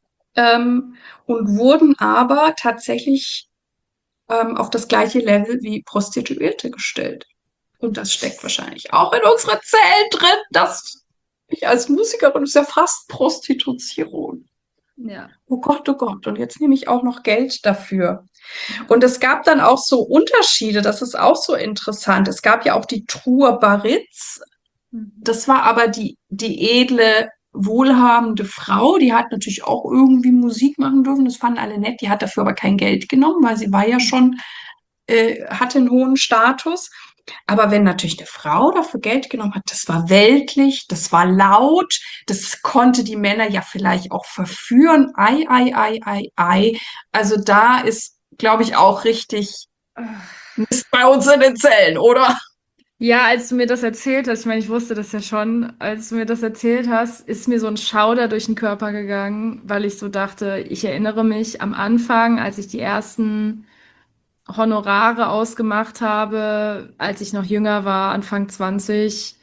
ähm, und wurden aber tatsächlich ähm, auf das gleiche Level wie Prostituierte gestellt. Und das steckt wahrscheinlich auch in unseren Zellen drin, dass ich als Musikerin ist ja fast Prostitution. Ja. Oh Gott, oh Gott. Und jetzt nehme ich auch noch Geld dafür. Und es gab dann auch so Unterschiede, das ist auch so interessant. Es gab ja auch die Truhe Baritz. Mhm. Das war aber die, die edle, wohlhabende Frau. Die hat natürlich auch irgendwie Musik machen dürfen. Das fanden alle nett. Die hat dafür aber kein Geld genommen, weil sie war ja schon, äh, hatte einen hohen Status. Aber wenn natürlich eine Frau dafür Geld genommen hat, das war weltlich, das war laut, das konnte die Männer ja vielleicht auch verführen. Ei, ei, ei, ei, ei. Also da ist, glaube ich, auch richtig Mist bei uns in den Zellen, oder? Ja, als du mir das erzählt hast, ich meine, ich wusste das ja schon, als du mir das erzählt hast, ist mir so ein Schauder durch den Körper gegangen, weil ich so dachte, ich erinnere mich am Anfang, als ich die ersten Honorare ausgemacht habe, als ich noch jünger war, Anfang zwanzig.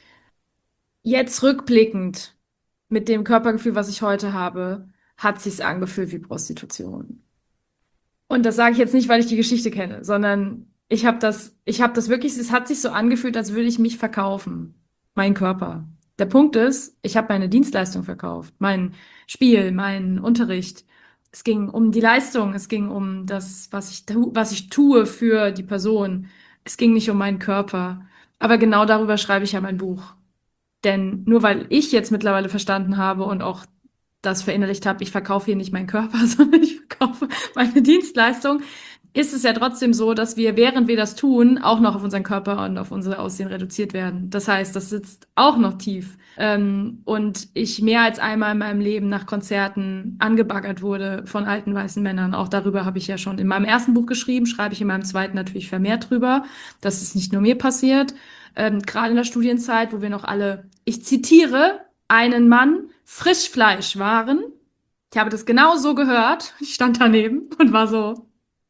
Jetzt rückblickend, mit dem Körpergefühl, was ich heute habe, hat sich's angefühlt wie Prostitution. Und das sage ich jetzt nicht, weil ich die Geschichte kenne, sondern ich habe das, ich habe das wirklich, es hat sich so angefühlt, als würde ich mich verkaufen, mein Körper. Der Punkt ist, ich habe meine Dienstleistung verkauft, mein Spiel, meinen Unterricht. Es ging um die Leistung, es ging um das, was ich tu, was ich tue für die Person. Es ging nicht um meinen Körper. Aber genau darüber schreibe ich ja mein Buch. Denn nur weil ich jetzt mittlerweile verstanden habe und auch das verinnerlicht habe, ich verkaufe hier nicht meinen Körper, sondern ich verkaufe meine Dienstleistung, ist es ja trotzdem so, dass wir, während wir das tun, auch noch auf unseren Körper und auf unser Aussehen reduziert werden. Das heißt, das sitzt auch noch tief. Ähm, und ich mehr als einmal in meinem Leben nach Konzerten angebaggert wurde von alten weißen Männern. Auch darüber habe ich ja schon in meinem ersten Buch geschrieben, schreibe ich in meinem zweiten natürlich vermehrt drüber. Das ist nicht nur mir passiert. Ähm, gerade in der Studienzeit, wo wir noch alle, ich zitiere, einen Mann Frischfleisch waren. Ich habe das genau so gehört. Ich stand daneben und war so,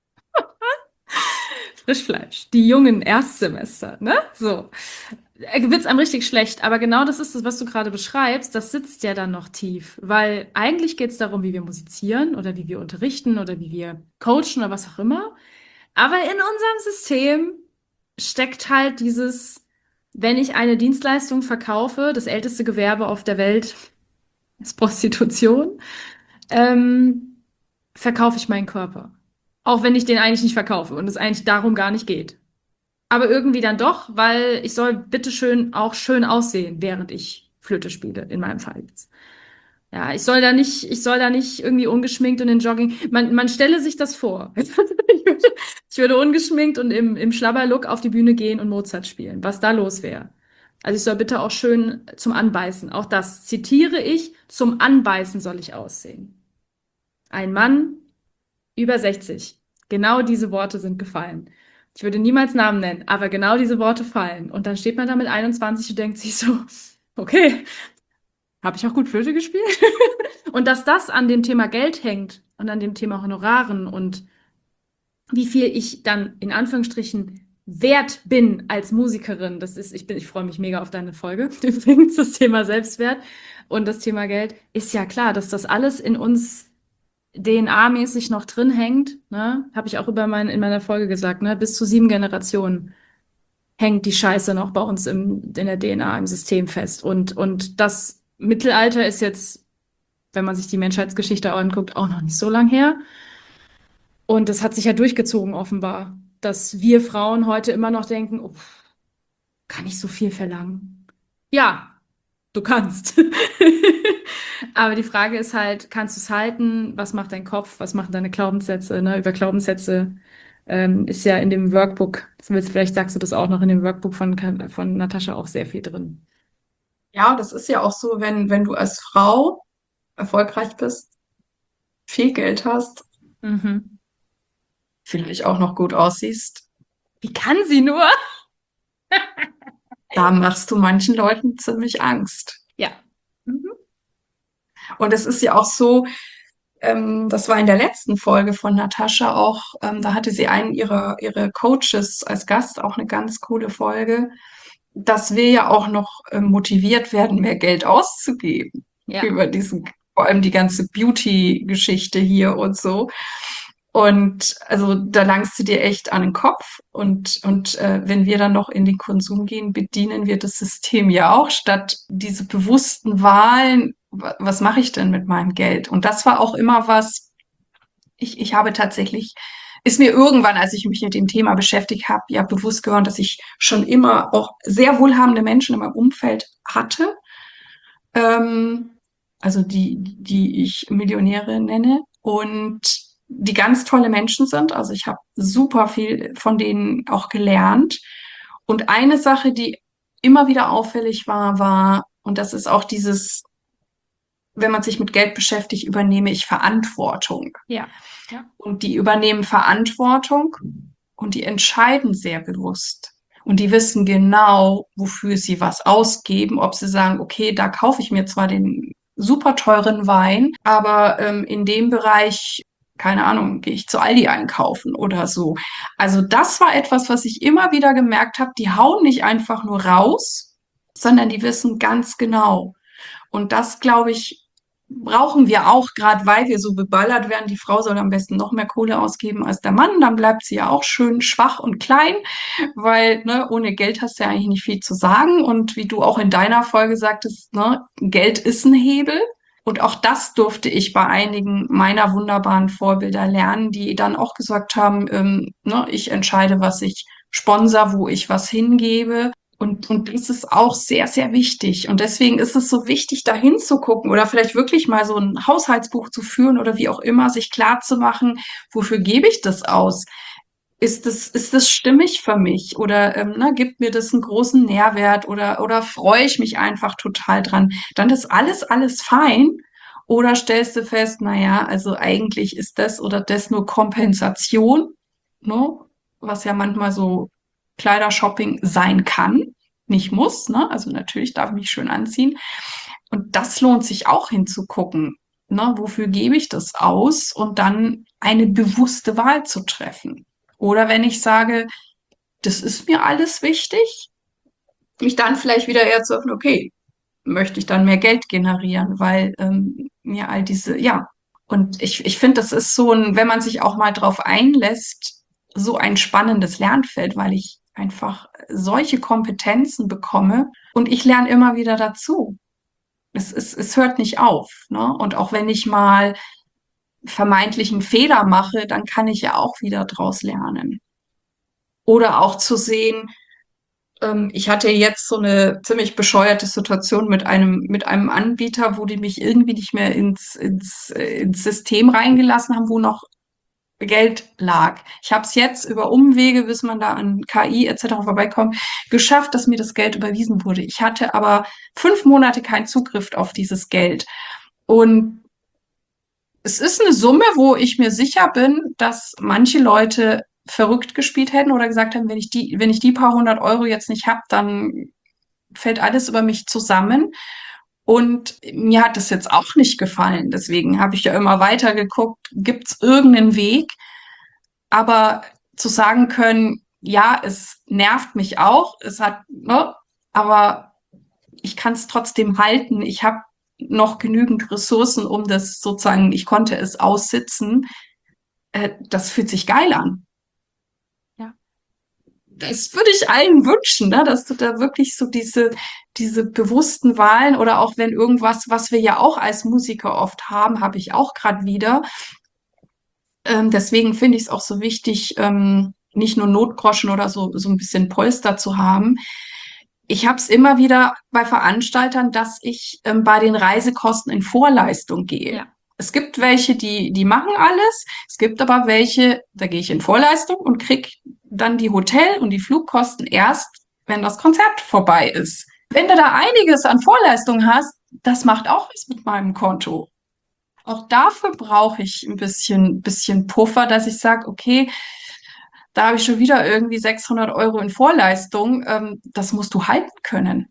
Frischfleisch, die jungen Erstsemester, ne? So. Äh, Wird's einem richtig schlecht, aber genau das ist es, was du gerade beschreibst, das sitzt ja dann noch tief, weil eigentlich geht's darum, wie wir musizieren oder wie wir unterrichten oder wie wir coachen oder was auch immer. Aber in unserem System steckt halt dieses, wenn ich eine Dienstleistung verkaufe, das älteste Gewerbe auf der Welt ist Prostitution, ähm, verkaufe ich meinen Körper. Auch wenn ich den eigentlich nicht verkaufe und es eigentlich darum gar nicht geht. Aber irgendwie dann doch, weil ich soll bitteschön auch schön aussehen, während ich Flöte spiele, in meinem Fall jetzt. Ja, ich soll da nicht, ich soll da nicht irgendwie ungeschminkt und in Jogging. Man, man stelle sich das vor. Ich würde, ich würde ungeschminkt und im, im Schlabberlook auf die Bühne gehen und Mozart spielen, was da los wäre. Also ich soll bitte auch schön zum Anbeißen. Auch das zitiere ich, zum Anbeißen soll ich aussehen. Ein Mann über sechzig. Genau diese Worte sind gefallen. Ich würde niemals Namen nennen, aber genau diese Worte fallen. Und dann steht man da mit einundzwanzig und denkt sich so, okay, Habe ich auch gut Flöte gespielt. Und dass das an dem Thema Geld hängt und an dem Thema Honoraren und wie viel ich dann in Anführungsstrichen wert bin als Musikerin. Das ist, ich bin, ich freue mich mega auf deine Folge. Übrigens, das Thema Selbstwert und das Thema Geld ist ja klar, dass das alles in uns D N A-mäßig noch drin hängt. Ne? Habe ich auch über mein, in meiner Folge gesagt, ne? Bis zu sieben Generationen hängt die Scheiße noch bei uns im, in der D N A, im System fest. Und, und das Mittelalter ist jetzt, wenn man sich die Menschheitsgeschichte anguckt, auch noch nicht so lang her. Und das hat sich ja durchgezogen offenbar, dass wir Frauen heute immer noch denken, oh, kann ich so viel verlangen? Ja, du kannst. Aber die Frage ist halt, kannst du es halten? Was macht dein Kopf? Was machen deine Glaubenssätze? Ne? Über Glaubenssätze ähm, ist ja in dem Workbook, das willst, vielleicht sagst du das auch noch, in dem Workbook von, Ka- von Natascha auch sehr viel drin. Ja, das ist ja auch so, wenn, wenn du als Frau erfolgreich bist, viel Geld hast, Mhm. vielleicht auch noch gut aussiehst, Wie kann sie nur? da machst du manchen Leuten ziemlich Angst. Ja. Mhm. Und es ist ja auch so, ähm, das war in der letzten Folge von Natascha auch, ähm, da hatte sie einen ihrer, ihrer Coaches als Gast, auch eine ganz coole Folge, dass wir ja auch noch ähm, motiviert werden, mehr Geld auszugeben Ja. über diesen, vor allem die ganze Beauty-Geschichte hier und so. Und also da langst du dir echt an den Kopf. Und, und äh, wenn wir dann noch in den Konsum gehen, bedienen wir das System ja auch, statt diese bewussten Wahlen, wa- was mache ich denn mit meinem Geld? Und das war auch immer was, ich, ich habe tatsächlich, ist mir irgendwann, als ich mich mit dem Thema beschäftigt habe, ja bewusst geworden, dass ich schon immer auch sehr wohlhabende Menschen in meinem Umfeld hatte, ähm, also die, die ich Millionäre nenne und die ganz tolle Menschen sind. Also ich habe super viel von denen auch gelernt. Und eine Sache, die immer wieder auffällig war, war, und das ist auch dieses, wenn man sich mit Geld beschäftigt, übernehme ich Verantwortung. Ja. Ja. Und die übernehmen Verantwortung und die entscheiden sehr bewusst. Und die wissen genau, wofür sie was ausgeben, ob sie sagen, okay, da kaufe ich mir zwar den super teuren Wein, aber ähm, in dem Bereich, keine Ahnung, gehe ich zu Aldi einkaufen oder so. Also das war etwas, was ich immer wieder gemerkt habe, die hauen nicht einfach nur raus, sondern die wissen ganz genau. Und das, glaube ich, brauchen wir auch, gerade weil wir so beballert werden. Die Frau soll am besten noch mehr Kohle ausgeben als der Mann. Dann bleibt sie ja auch schön schwach und klein, weil ne, ohne Geld hast du ja eigentlich nicht viel zu sagen. Und wie du auch in deiner Folge sagtest, ne, Geld ist ein Hebel. Und auch das durfte ich bei einigen meiner wunderbaren Vorbilder lernen, die dann auch gesagt haben, ähm, ne, ich entscheide, was ich sponsor, wo ich was hingebe. Und, und das ist auch sehr, sehr wichtig. Und deswegen ist es so wichtig, da hinzugucken oder vielleicht wirklich mal so ein Haushaltsbuch zu führen oder wie auch immer, sich klar zu machen, wofür gebe ich das aus? Ist das, ist das stimmig für mich? Oder ähm, ne, gibt mir das einen großen Nährwert oder, oder freue ich mich einfach total dran? Dann ist alles, alles fein. Oder stellst du fest, naja, also eigentlich ist das oder das nur Kompensation, ne? Was ja manchmal so Kleidershopping sein kann, nicht muss, ne? Also natürlich darf ich mich schön anziehen. Und das lohnt sich auch hinzugucken, ne? Wofür gebe ich das aus? Und dann eine bewusste Wahl zu treffen. Oder wenn ich sage, das ist mir alles wichtig, mich dann vielleicht wieder eher zu öffnen, okay, möchte ich dann mehr Geld generieren, weil ähm, mir all diese, ja. Und ich, ich finde, das ist so ein, wenn man sich auch mal drauf einlässt, so ein spannendes Lernfeld, weil ich einfach solche Kompetenzen bekomme und ich lerne immer wieder dazu. Es, es, es hört nicht auf, ne? Und auch wenn ich mal vermeintlichen Fehler mache, dann kann ich ja auch wieder draus lernen. Oder auch zu sehen, ähm, ich hatte jetzt so eine ziemlich bescheuerte Situation mit einem, mit einem Anbieter, wo die mich irgendwie nicht mehr ins, ins, äh, ins System reingelassen haben, wo noch Geld lag. Ich habe es jetzt über Umwege, bis man da an K I et cetera vorbeikommt, geschafft, dass mir das Geld überwiesen wurde. Ich hatte aber fünf Monate keinen Zugriff auf dieses Geld. Und es ist eine Summe, wo ich mir sicher bin, dass manche Leute verrückt gespielt hätten oder gesagt haben, wenn ich die, wenn ich die paar hundert Euro jetzt nicht hab, dann fällt alles über mich zusammen. Und mir hat das jetzt auch nicht gefallen. Deswegen habe ich ja immer weiter geguckt, gibt es irgendeinen Weg? Aber zu sagen können, ja, es nervt mich auch, es hat, ne, aber ich kann es trotzdem halten. Ich habe noch genügend Ressourcen, um das sozusagen, ich konnte es aussitzen. Äh, das fühlt sich geil an. Ja. Das würde ich allen wünschen, ne? Dass du da wirklich so diese, diese bewussten Wahlen oder auch wenn irgendwas, was wir ja auch als Musiker oft haben, habe ich auch gerade wieder. Ähm, deswegen finde ich es auch so wichtig, ähm, nicht nur Notgroschen oder so, so ein bisschen Polster zu haben. Ich habe es immer wieder bei Veranstaltern, dass ich ähm, bei den Reisekosten in Vorleistung gehe. Ja. Es gibt welche, die, die machen alles. Es gibt aber welche, da gehe ich in Vorleistung und krieg dann die Hotel- und die Flugkosten erst, wenn das Konzert vorbei ist. Wenn du da einiges an Vorleistung hast, das macht auch was mit meinem Konto. Auch dafür brauche ich ein bisschen, bisschen Puffer, dass ich sage, okay, da habe ich schon wieder irgendwie sechshundert Euro in Vorleistung. Ähm, das musst du halten können.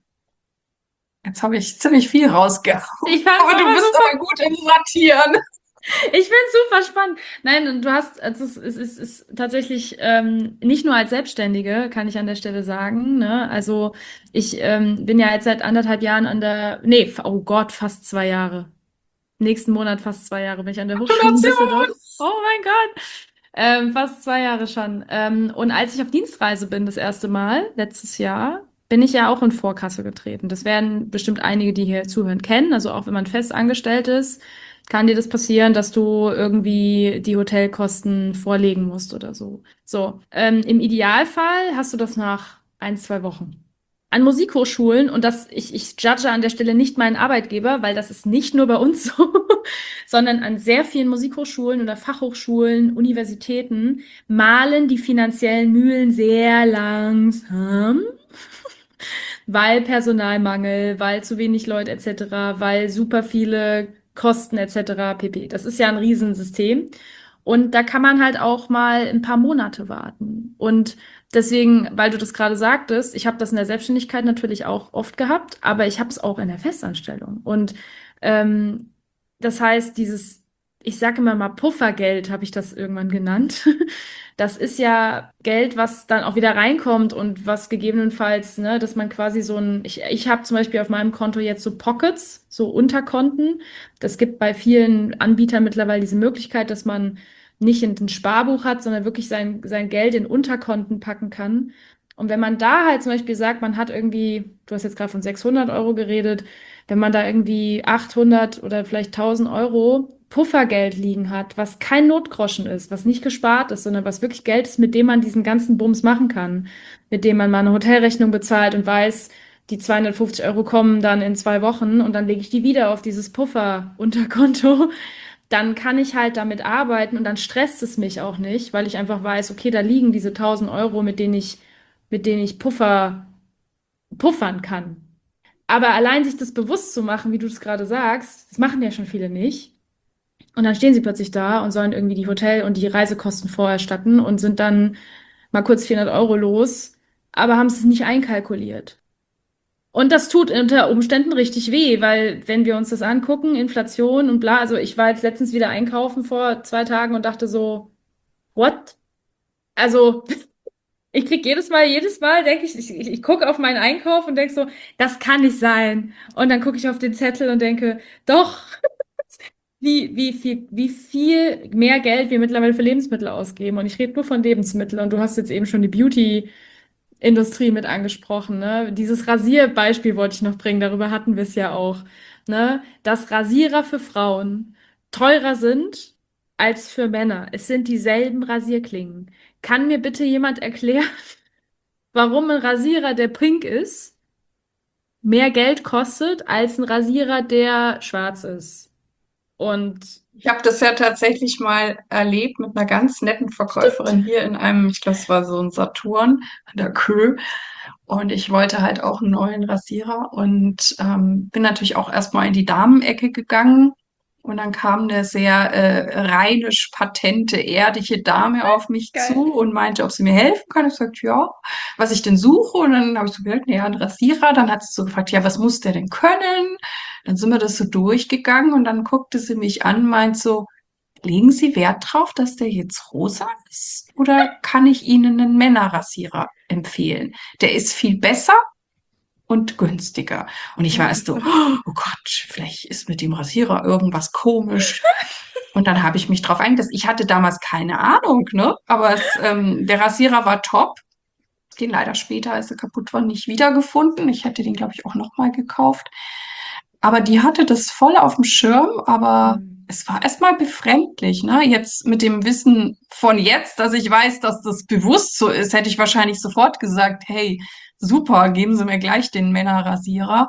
Jetzt habe ich ziemlich viel rausgehauen. Ich fand's Aber du aber bist super. aber gut im Sortieren. Ich finde es super spannend. Nein, und du hast, also es ist, es ist tatsächlich ähm, nicht nur als Selbstständige, kann ich an der Stelle sagen. Ne? Also ich ähm, bin ja jetzt seit anderthalb Jahren an der, nee, f- oh Gott, fast zwei Jahre. Nächsten Monat fast zwei Jahre bin ich an der Hochschule in Düsseldorf. Gratulation. Oh mein Gott. Ähm, fast zwei Jahre schon. Ähm, und als ich auf Dienstreise bin, das erste Mal, letztes Jahr, bin ich ja auch in Vorkasse getreten. Das werden bestimmt einige, die hier zuhören, kennen. Also auch wenn man fest angestellt ist, kann dir das passieren, dass du irgendwie die Hotelkosten vorlegen musst oder so. So, ähm, im Idealfall hast du das nach ein, zwei Wochen. An Musikhochschulen, und das, ich, ich judge an der Stelle nicht meinen Arbeitgeber, weil das ist nicht nur bei uns so, sondern an sehr vielen Musikhochschulen oder Fachhochschulen, Universitäten, malen die finanziellen Mühlen sehr langsam, weil Personalmangel, weil zu wenig Leute et cetera, weil super viele Kosten et cetera pp. Das ist ja ein Riesensystem. Und da kann man halt auch mal ein paar Monate warten. Und deswegen, weil du das gerade sagtest, ich habe das in der Selbstständigkeit natürlich auch oft gehabt, aber ich habe es auch in der Festanstellung. Und ähm, das heißt, dieses, ich sage immer mal Puffergeld, habe ich das irgendwann genannt. Das ist ja Geld, was dann auch wieder reinkommt und was gegebenenfalls, ne, dass man quasi so ein, ich, ich habe zum Beispiel auf meinem Konto jetzt so Pockets, so Unterkonten. Das gibt bei vielen Anbietern mittlerweile diese Möglichkeit, dass man nicht in ein Sparbuch hat, sondern wirklich sein, sein Geld in Unterkonten packen kann. Und wenn man da halt zum Beispiel sagt, man hat irgendwie, du hast jetzt gerade von sechshundert Euro geredet, wenn man da irgendwie achthundert oder vielleicht tausend Euro Puffergeld liegen hat, was kein Notgroschen ist, was nicht gespart ist, sondern was wirklich Geld ist, mit dem man diesen ganzen Bums machen kann, mit dem man mal eine Hotelrechnung bezahlt und weiß, die zweihundertfünfzig Euro kommen dann in zwei Wochen und dann lege ich die wieder auf dieses Puffer-Unterkonto, dann kann ich halt damit arbeiten und dann stresst es mich auch nicht, weil ich einfach weiß, okay, da liegen diese tausend Euro, mit denen ich, mit denen ich Puffer, puffern kann. Aber allein sich das bewusst zu machen, wie du es gerade sagst, das machen ja schon viele nicht. Und dann stehen sie plötzlich da und sollen irgendwie die Hotel- und die Reisekosten vorerstatten und sind dann mal kurz vierhundert Euro los, aber haben es nicht einkalkuliert. Und das tut unter Umständen richtig weh, weil wenn wir uns das angucken, Inflation und bla, also ich war jetzt letztens wieder einkaufen vor zwei Tagen und dachte so, what? Also ich krieg jedes Mal, jedes Mal denke ich, ich, ich, ich gucke auf meinen Einkauf und denke so, das kann nicht sein. Und dann gucke ich auf den Zettel und denke, doch, wie, wie viel, wie viel mehr Geld wir mittlerweile für Lebensmittel ausgeben. Und ich rede nur von Lebensmitteln. Und du hast jetzt eben schon die Beauty-Industrie mit angesprochen, ne? Dieses Rasierbeispiel wollte ich noch bringen, darüber hatten wir es ja auch, ne? Dass Rasierer für Frauen teurer sind als für Männer. Es sind dieselben Rasierklingen. Kann mir bitte jemand erklären, warum ein Rasierer, der pink ist, mehr Geld kostet als ein Rasierer, der schwarz ist? Und Ich habe das ja tatsächlich mal erlebt mit einer ganz netten stimmt. Verkäuferin hier in einem, ich glaube, es war so ein Saturn an der Kö. Und ich wollte halt auch einen neuen Rasierer und ähm, bin natürlich auch erstmal in die Damenecke gegangen. Und dann kam eine sehr äh, rheinisch patente, erdige Dame auf mich Geil. zu und meinte, ob sie mir helfen kann. Ich sagte, ja, was ich denn suche. Und dann habe ich so gesagt, ja, ein Rasierer. Dann hat sie so gefragt, ja, was muss der denn können? Dann sind wir das so durchgegangen und dann guckte sie mich an, meint so, legen Sie Wert drauf, dass der jetzt rosa ist? Oder kann ich Ihnen einen Männerrasierer empfehlen? Der ist viel besser und günstiger. Und ich war erst so, oh Gott, vielleicht ist mit dem Rasierer irgendwas komisch. Und dann habe ich mich drauf eingelassen. Ich hatte damals keine Ahnung, ne? Aber es, ähm, der Rasierer war top. Den leider später, als er kaputt war, nicht wiedergefunden. Ich hätte den, glaube ich, auch nochmal gekauft. Aber die hatte das voll auf dem Schirm, aber Mhm. es war erstmal befremdlich, ne? Jetzt mit dem Wissen von jetzt, dass ich weiß, dass das bewusst so ist, hätte ich wahrscheinlich sofort gesagt, hey, super, geben Sie mir gleich den Männerrasierer.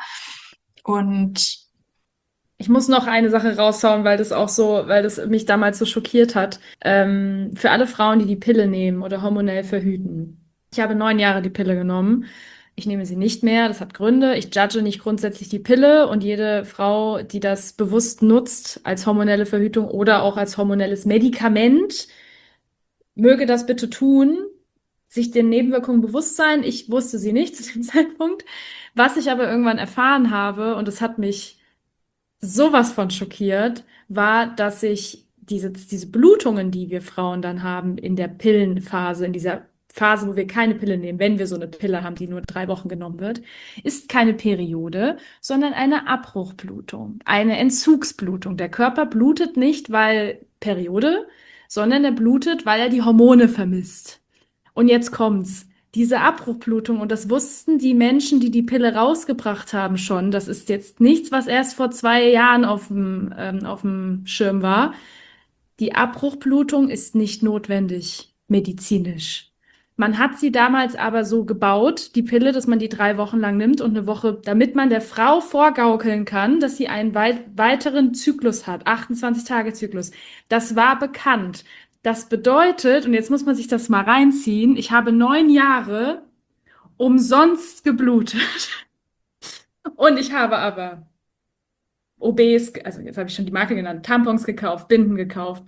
Und Ich muss noch eine Sache raushauen, weil das auch so, weil das mich damals so schockiert hat. Ähm, für alle Frauen, die die Pille nehmen oder hormonell verhüten. Ich habe neun Jahre die Pille genommen. Ich nehme sie nicht mehr. Das hat Gründe. Ich judge nicht grundsätzlich die Pille und jede Frau, die das bewusst nutzt als hormonelle Verhütung oder auch als hormonelles Medikament, möge das bitte tun, sich den Nebenwirkungen bewusst sein. Ich wusste sie nicht zu dem Zeitpunkt. Was ich aber irgendwann erfahren habe, und es hat mich sowas von schockiert, war, dass ich diese, diese Blutungen, die wir Frauen dann haben in der Pillenphase, in dieser Phase, wo wir keine Pille nehmen, wenn wir so eine Pille haben, die nur drei Wochen genommen wird, ist keine Periode, sondern eine Abbruchblutung, eine Entzugsblutung. Der Körper blutet nicht, weil Periode, sondern er blutet, weil er die Hormone vermisst. Und jetzt kommt's. Diese Abbruchblutung, und das wussten die Menschen, die die Pille rausgebracht haben schon, das ist jetzt nichts, was erst vor zwei Jahren auf dem, ähm, auf dem Schirm war. Die Abbruchblutung ist nicht notwendig, medizinisch. Man hat sie damals aber so gebaut, die Pille, dass man die drei Wochen lang nimmt und eine Woche, damit man der Frau vorgaukeln kann, dass sie einen weit weiteren Zyklus hat, achtundzwanzig-Tage-Zyklus. Das war bekannt. Das bedeutet, und jetzt muss man sich das mal reinziehen, ich habe neun Jahre umsonst geblutet. Und ich habe aber O Bs, also jetzt habe ich schon die Marke genannt, Tampons gekauft, Binden gekauft.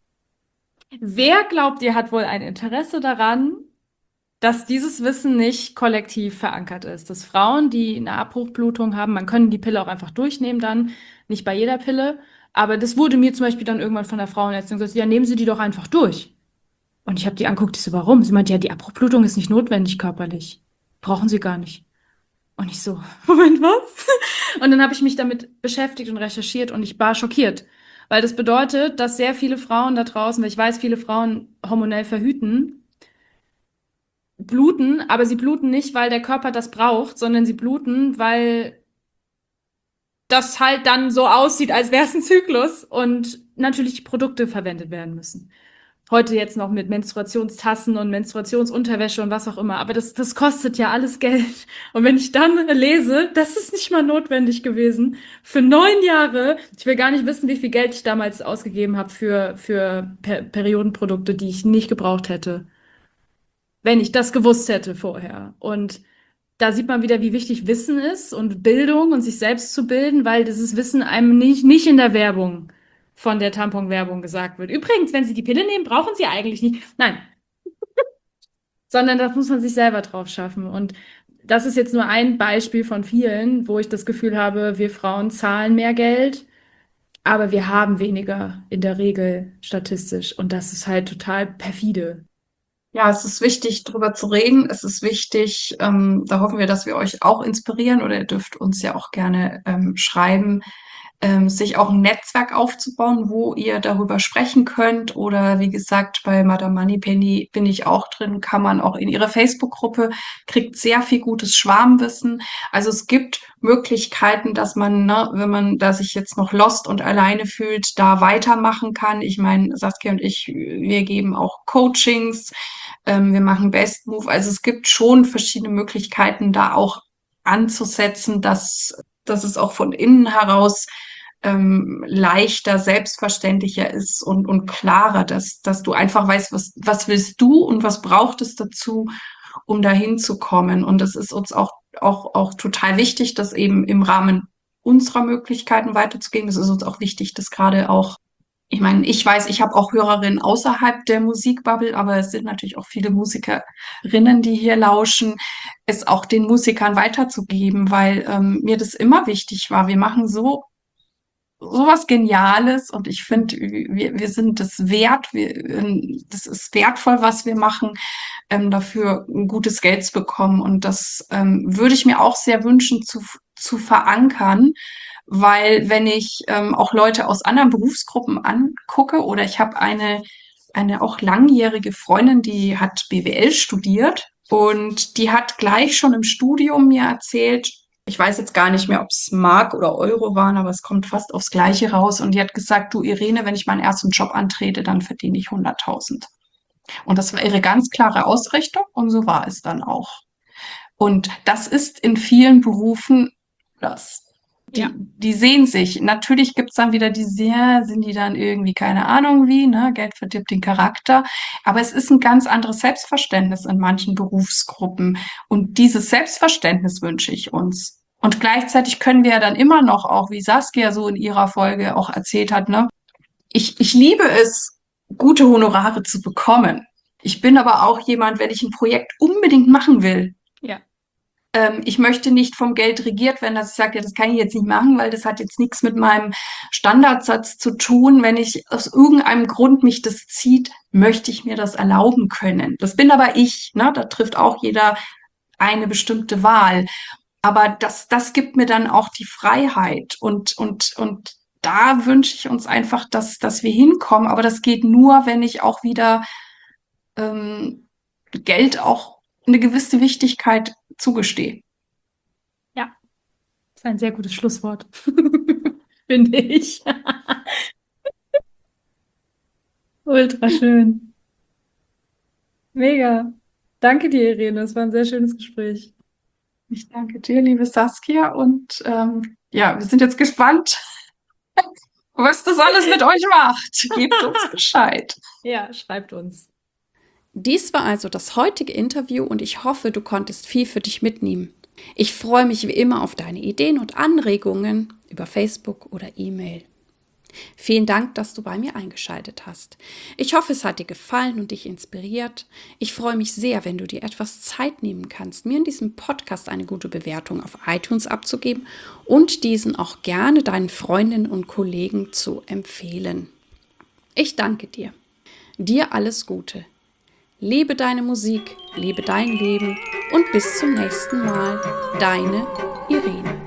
Wer glaubt ihr, hat wohl ein Interesse daran, dass dieses Wissen nicht kollektiv verankert ist? Dass Frauen, die eine Abbruchblutung haben, man kann die Pille auch einfach durchnehmen dann, nicht bei jeder Pille, aber das wurde mir zum Beispiel dann irgendwann von der Frauenärztin gesagt, ja, nehmen Sie die doch einfach durch. Und ich habe die angeguckt, ich so, warum? Sie meinte, ja, die Abbruchblutung ist nicht notwendig körperlich. Brauchen Sie gar nicht. Und ich so, Moment, was? Und dann habe ich mich damit beschäftigt und recherchiert und ich war schockiert. Weil das bedeutet, dass sehr viele Frauen da draußen, weil ich weiß, viele Frauen hormonell verhüten, bluten, aber sie bluten nicht, weil der Körper das braucht, sondern sie bluten, weil das halt dann so aussieht, als wäre es ein Zyklus und natürlich die Produkte verwendet werden müssen. Heute jetzt noch mit Menstruationstassen und Menstruationsunterwäsche und was auch immer. Aber das, das kostet ja alles Geld. Und wenn ich dann lese, das ist nicht mal notwendig gewesen, für neun Jahre, ich will gar nicht wissen, wie viel Geld ich damals ausgegeben habe für, für per Periodenprodukte, die ich nicht gebraucht hätte, wenn ich das gewusst hätte vorher. Und da sieht man wieder, wie wichtig Wissen ist und Bildung und sich selbst zu bilden, weil dieses Wissen einem nicht, nicht in der Werbung von der Tampon-Werbung gesagt wird. Übrigens, wenn Sie die Pille nehmen, brauchen Sie eigentlich nicht. Nein. Sondern das muss man sich selber drauf schaffen. Und das ist jetzt nur ein Beispiel von vielen, wo ich das Gefühl habe, wir Frauen zahlen mehr Geld, aber wir haben weniger in der Regel statistisch. Und das ist halt total perfide. ja, es ist wichtig, drüber zu reden. Es ist wichtig, ähm, da hoffen wir, dass wir euch auch inspirieren oder ihr dürft uns ja auch gerne ähm, schreiben, ähm, sich auch ein Netzwerk aufzubauen, wo ihr darüber sprechen könnt. Oder wie gesagt, bei Madame Moneypenny bin ich auch drin, kann man auch in ihre Facebook-Gruppe, kriegt sehr viel gutes Schwarmwissen. Also es gibt Möglichkeiten, dass man, ne, wenn man da sich jetzt noch lost und alleine fühlt, da weitermachen kann. Ich meine, Saskia und ich, wir geben auch Coachings, ähm, wir machen Best Move. Also es gibt schon verschiedene Möglichkeiten, da auch anzusetzen, dass, dass es auch von innen heraus ähm, leichter, selbstverständlicher ist und, und klarer, dass, dass du einfach weißt, was, was willst du und was braucht es dazu, um dahin zu kommen. Und das ist uns auch, auch, auch total wichtig, das eben im Rahmen unserer Möglichkeiten weiterzugeben. Es ist uns auch wichtig, dass gerade auch, ich meine, ich weiß, ich habe auch Hörerinnen außerhalb der Musikbubble, aber es sind natürlich auch viele Musikerinnen, die hier lauschen, es auch den Musikern weiterzugeben, weil ähm, mir das immer wichtig war. Wir machen so sowas Geniales und ich finde, wir, wir sind das wert, wir, ähm, das ist wertvoll, was wir machen, ähm, dafür ein gutes Geld zu bekommen. Und das ähm, würde ich mir auch sehr wünschen zu, zu verankern, weil wenn ich ähm, auch Leute aus anderen Berufsgruppen angucke oder ich habe eine, eine auch langjährige Freundin, die hat B W L studiert und die hat gleich schon im Studium mir erzählt, ich weiß jetzt gar nicht mehr, ob es Mark oder Euro waren, aber es kommt fast aufs Gleiche raus. Und die hat gesagt, du Irene, wenn ich meinen ersten Job antrete, dann verdiene ich hunderttausend. Und das war ihre ganz klare Ausrichtung und so war es dann auch. Und das ist in vielen Berufen das. Die, Ja. die sehen sich. Natürlich gibt's dann wieder die sehr, sind die dann irgendwie, keine Ahnung wie, ne, Geld verdirbt den Charakter. Aber es ist ein ganz anderes Selbstverständnis in manchen Berufsgruppen. Und dieses Selbstverständnis wünsche ich uns. Und gleichzeitig können wir ja dann immer noch, auch wie Saskia so in ihrer Folge auch erzählt hat, ne, ich, ich liebe es, gute Honorare zu bekommen. Ich bin aber auch jemand, wenn ich ein Projekt unbedingt machen will, Ja. ähm, ich möchte nicht vom Geld regiert werden, dass ich sage, ja, das kann ich jetzt nicht machen, weil das hat jetzt nichts mit meinem Standardsatz zu tun. Wenn ich aus irgendeinem Grund mich das zieht, möchte ich mir das erlauben können. Das bin aber ich, ne? Da trifft auch jeder eine bestimmte Wahl. Aber das, das gibt mir dann auch die Freiheit und, und, und da wünsche ich uns einfach, dass, dass wir hinkommen. Aber das geht nur, wenn ich auch wieder ähm, Geld auch eine gewisse Wichtigkeit zugestehe. Ja, das ist ein sehr gutes Schlusswort, finde ich. Ultra schön. Mega. Danke dir, Irene. Es war ein sehr schönes Gespräch. Ich danke dir, liebe Saskia. Und ähm, ja, wir sind jetzt gespannt, was das alles mit euch macht. Gebt uns Bescheid. Ja, schreibt uns. Dies war also das heutige Interview und ich hoffe, du konntest viel für dich mitnehmen. Ich freue mich wie immer auf deine Ideen und Anregungen über Facebook oder E-Mail. Vielen Dank, dass du bei mir eingeschaltet hast. Ich hoffe, es hat dir gefallen und dich inspiriert. Ich freue mich sehr, wenn du dir etwas Zeit nehmen kannst, mir in diesem Podcast eine gute Bewertung auf iTunes abzugeben und diesen auch gerne deinen Freundinnen und Kollegen zu empfehlen. Ich danke dir. Dir alles Gute. Lebe deine Musik, lebe dein Leben und bis zum nächsten Mal. Deine Irene.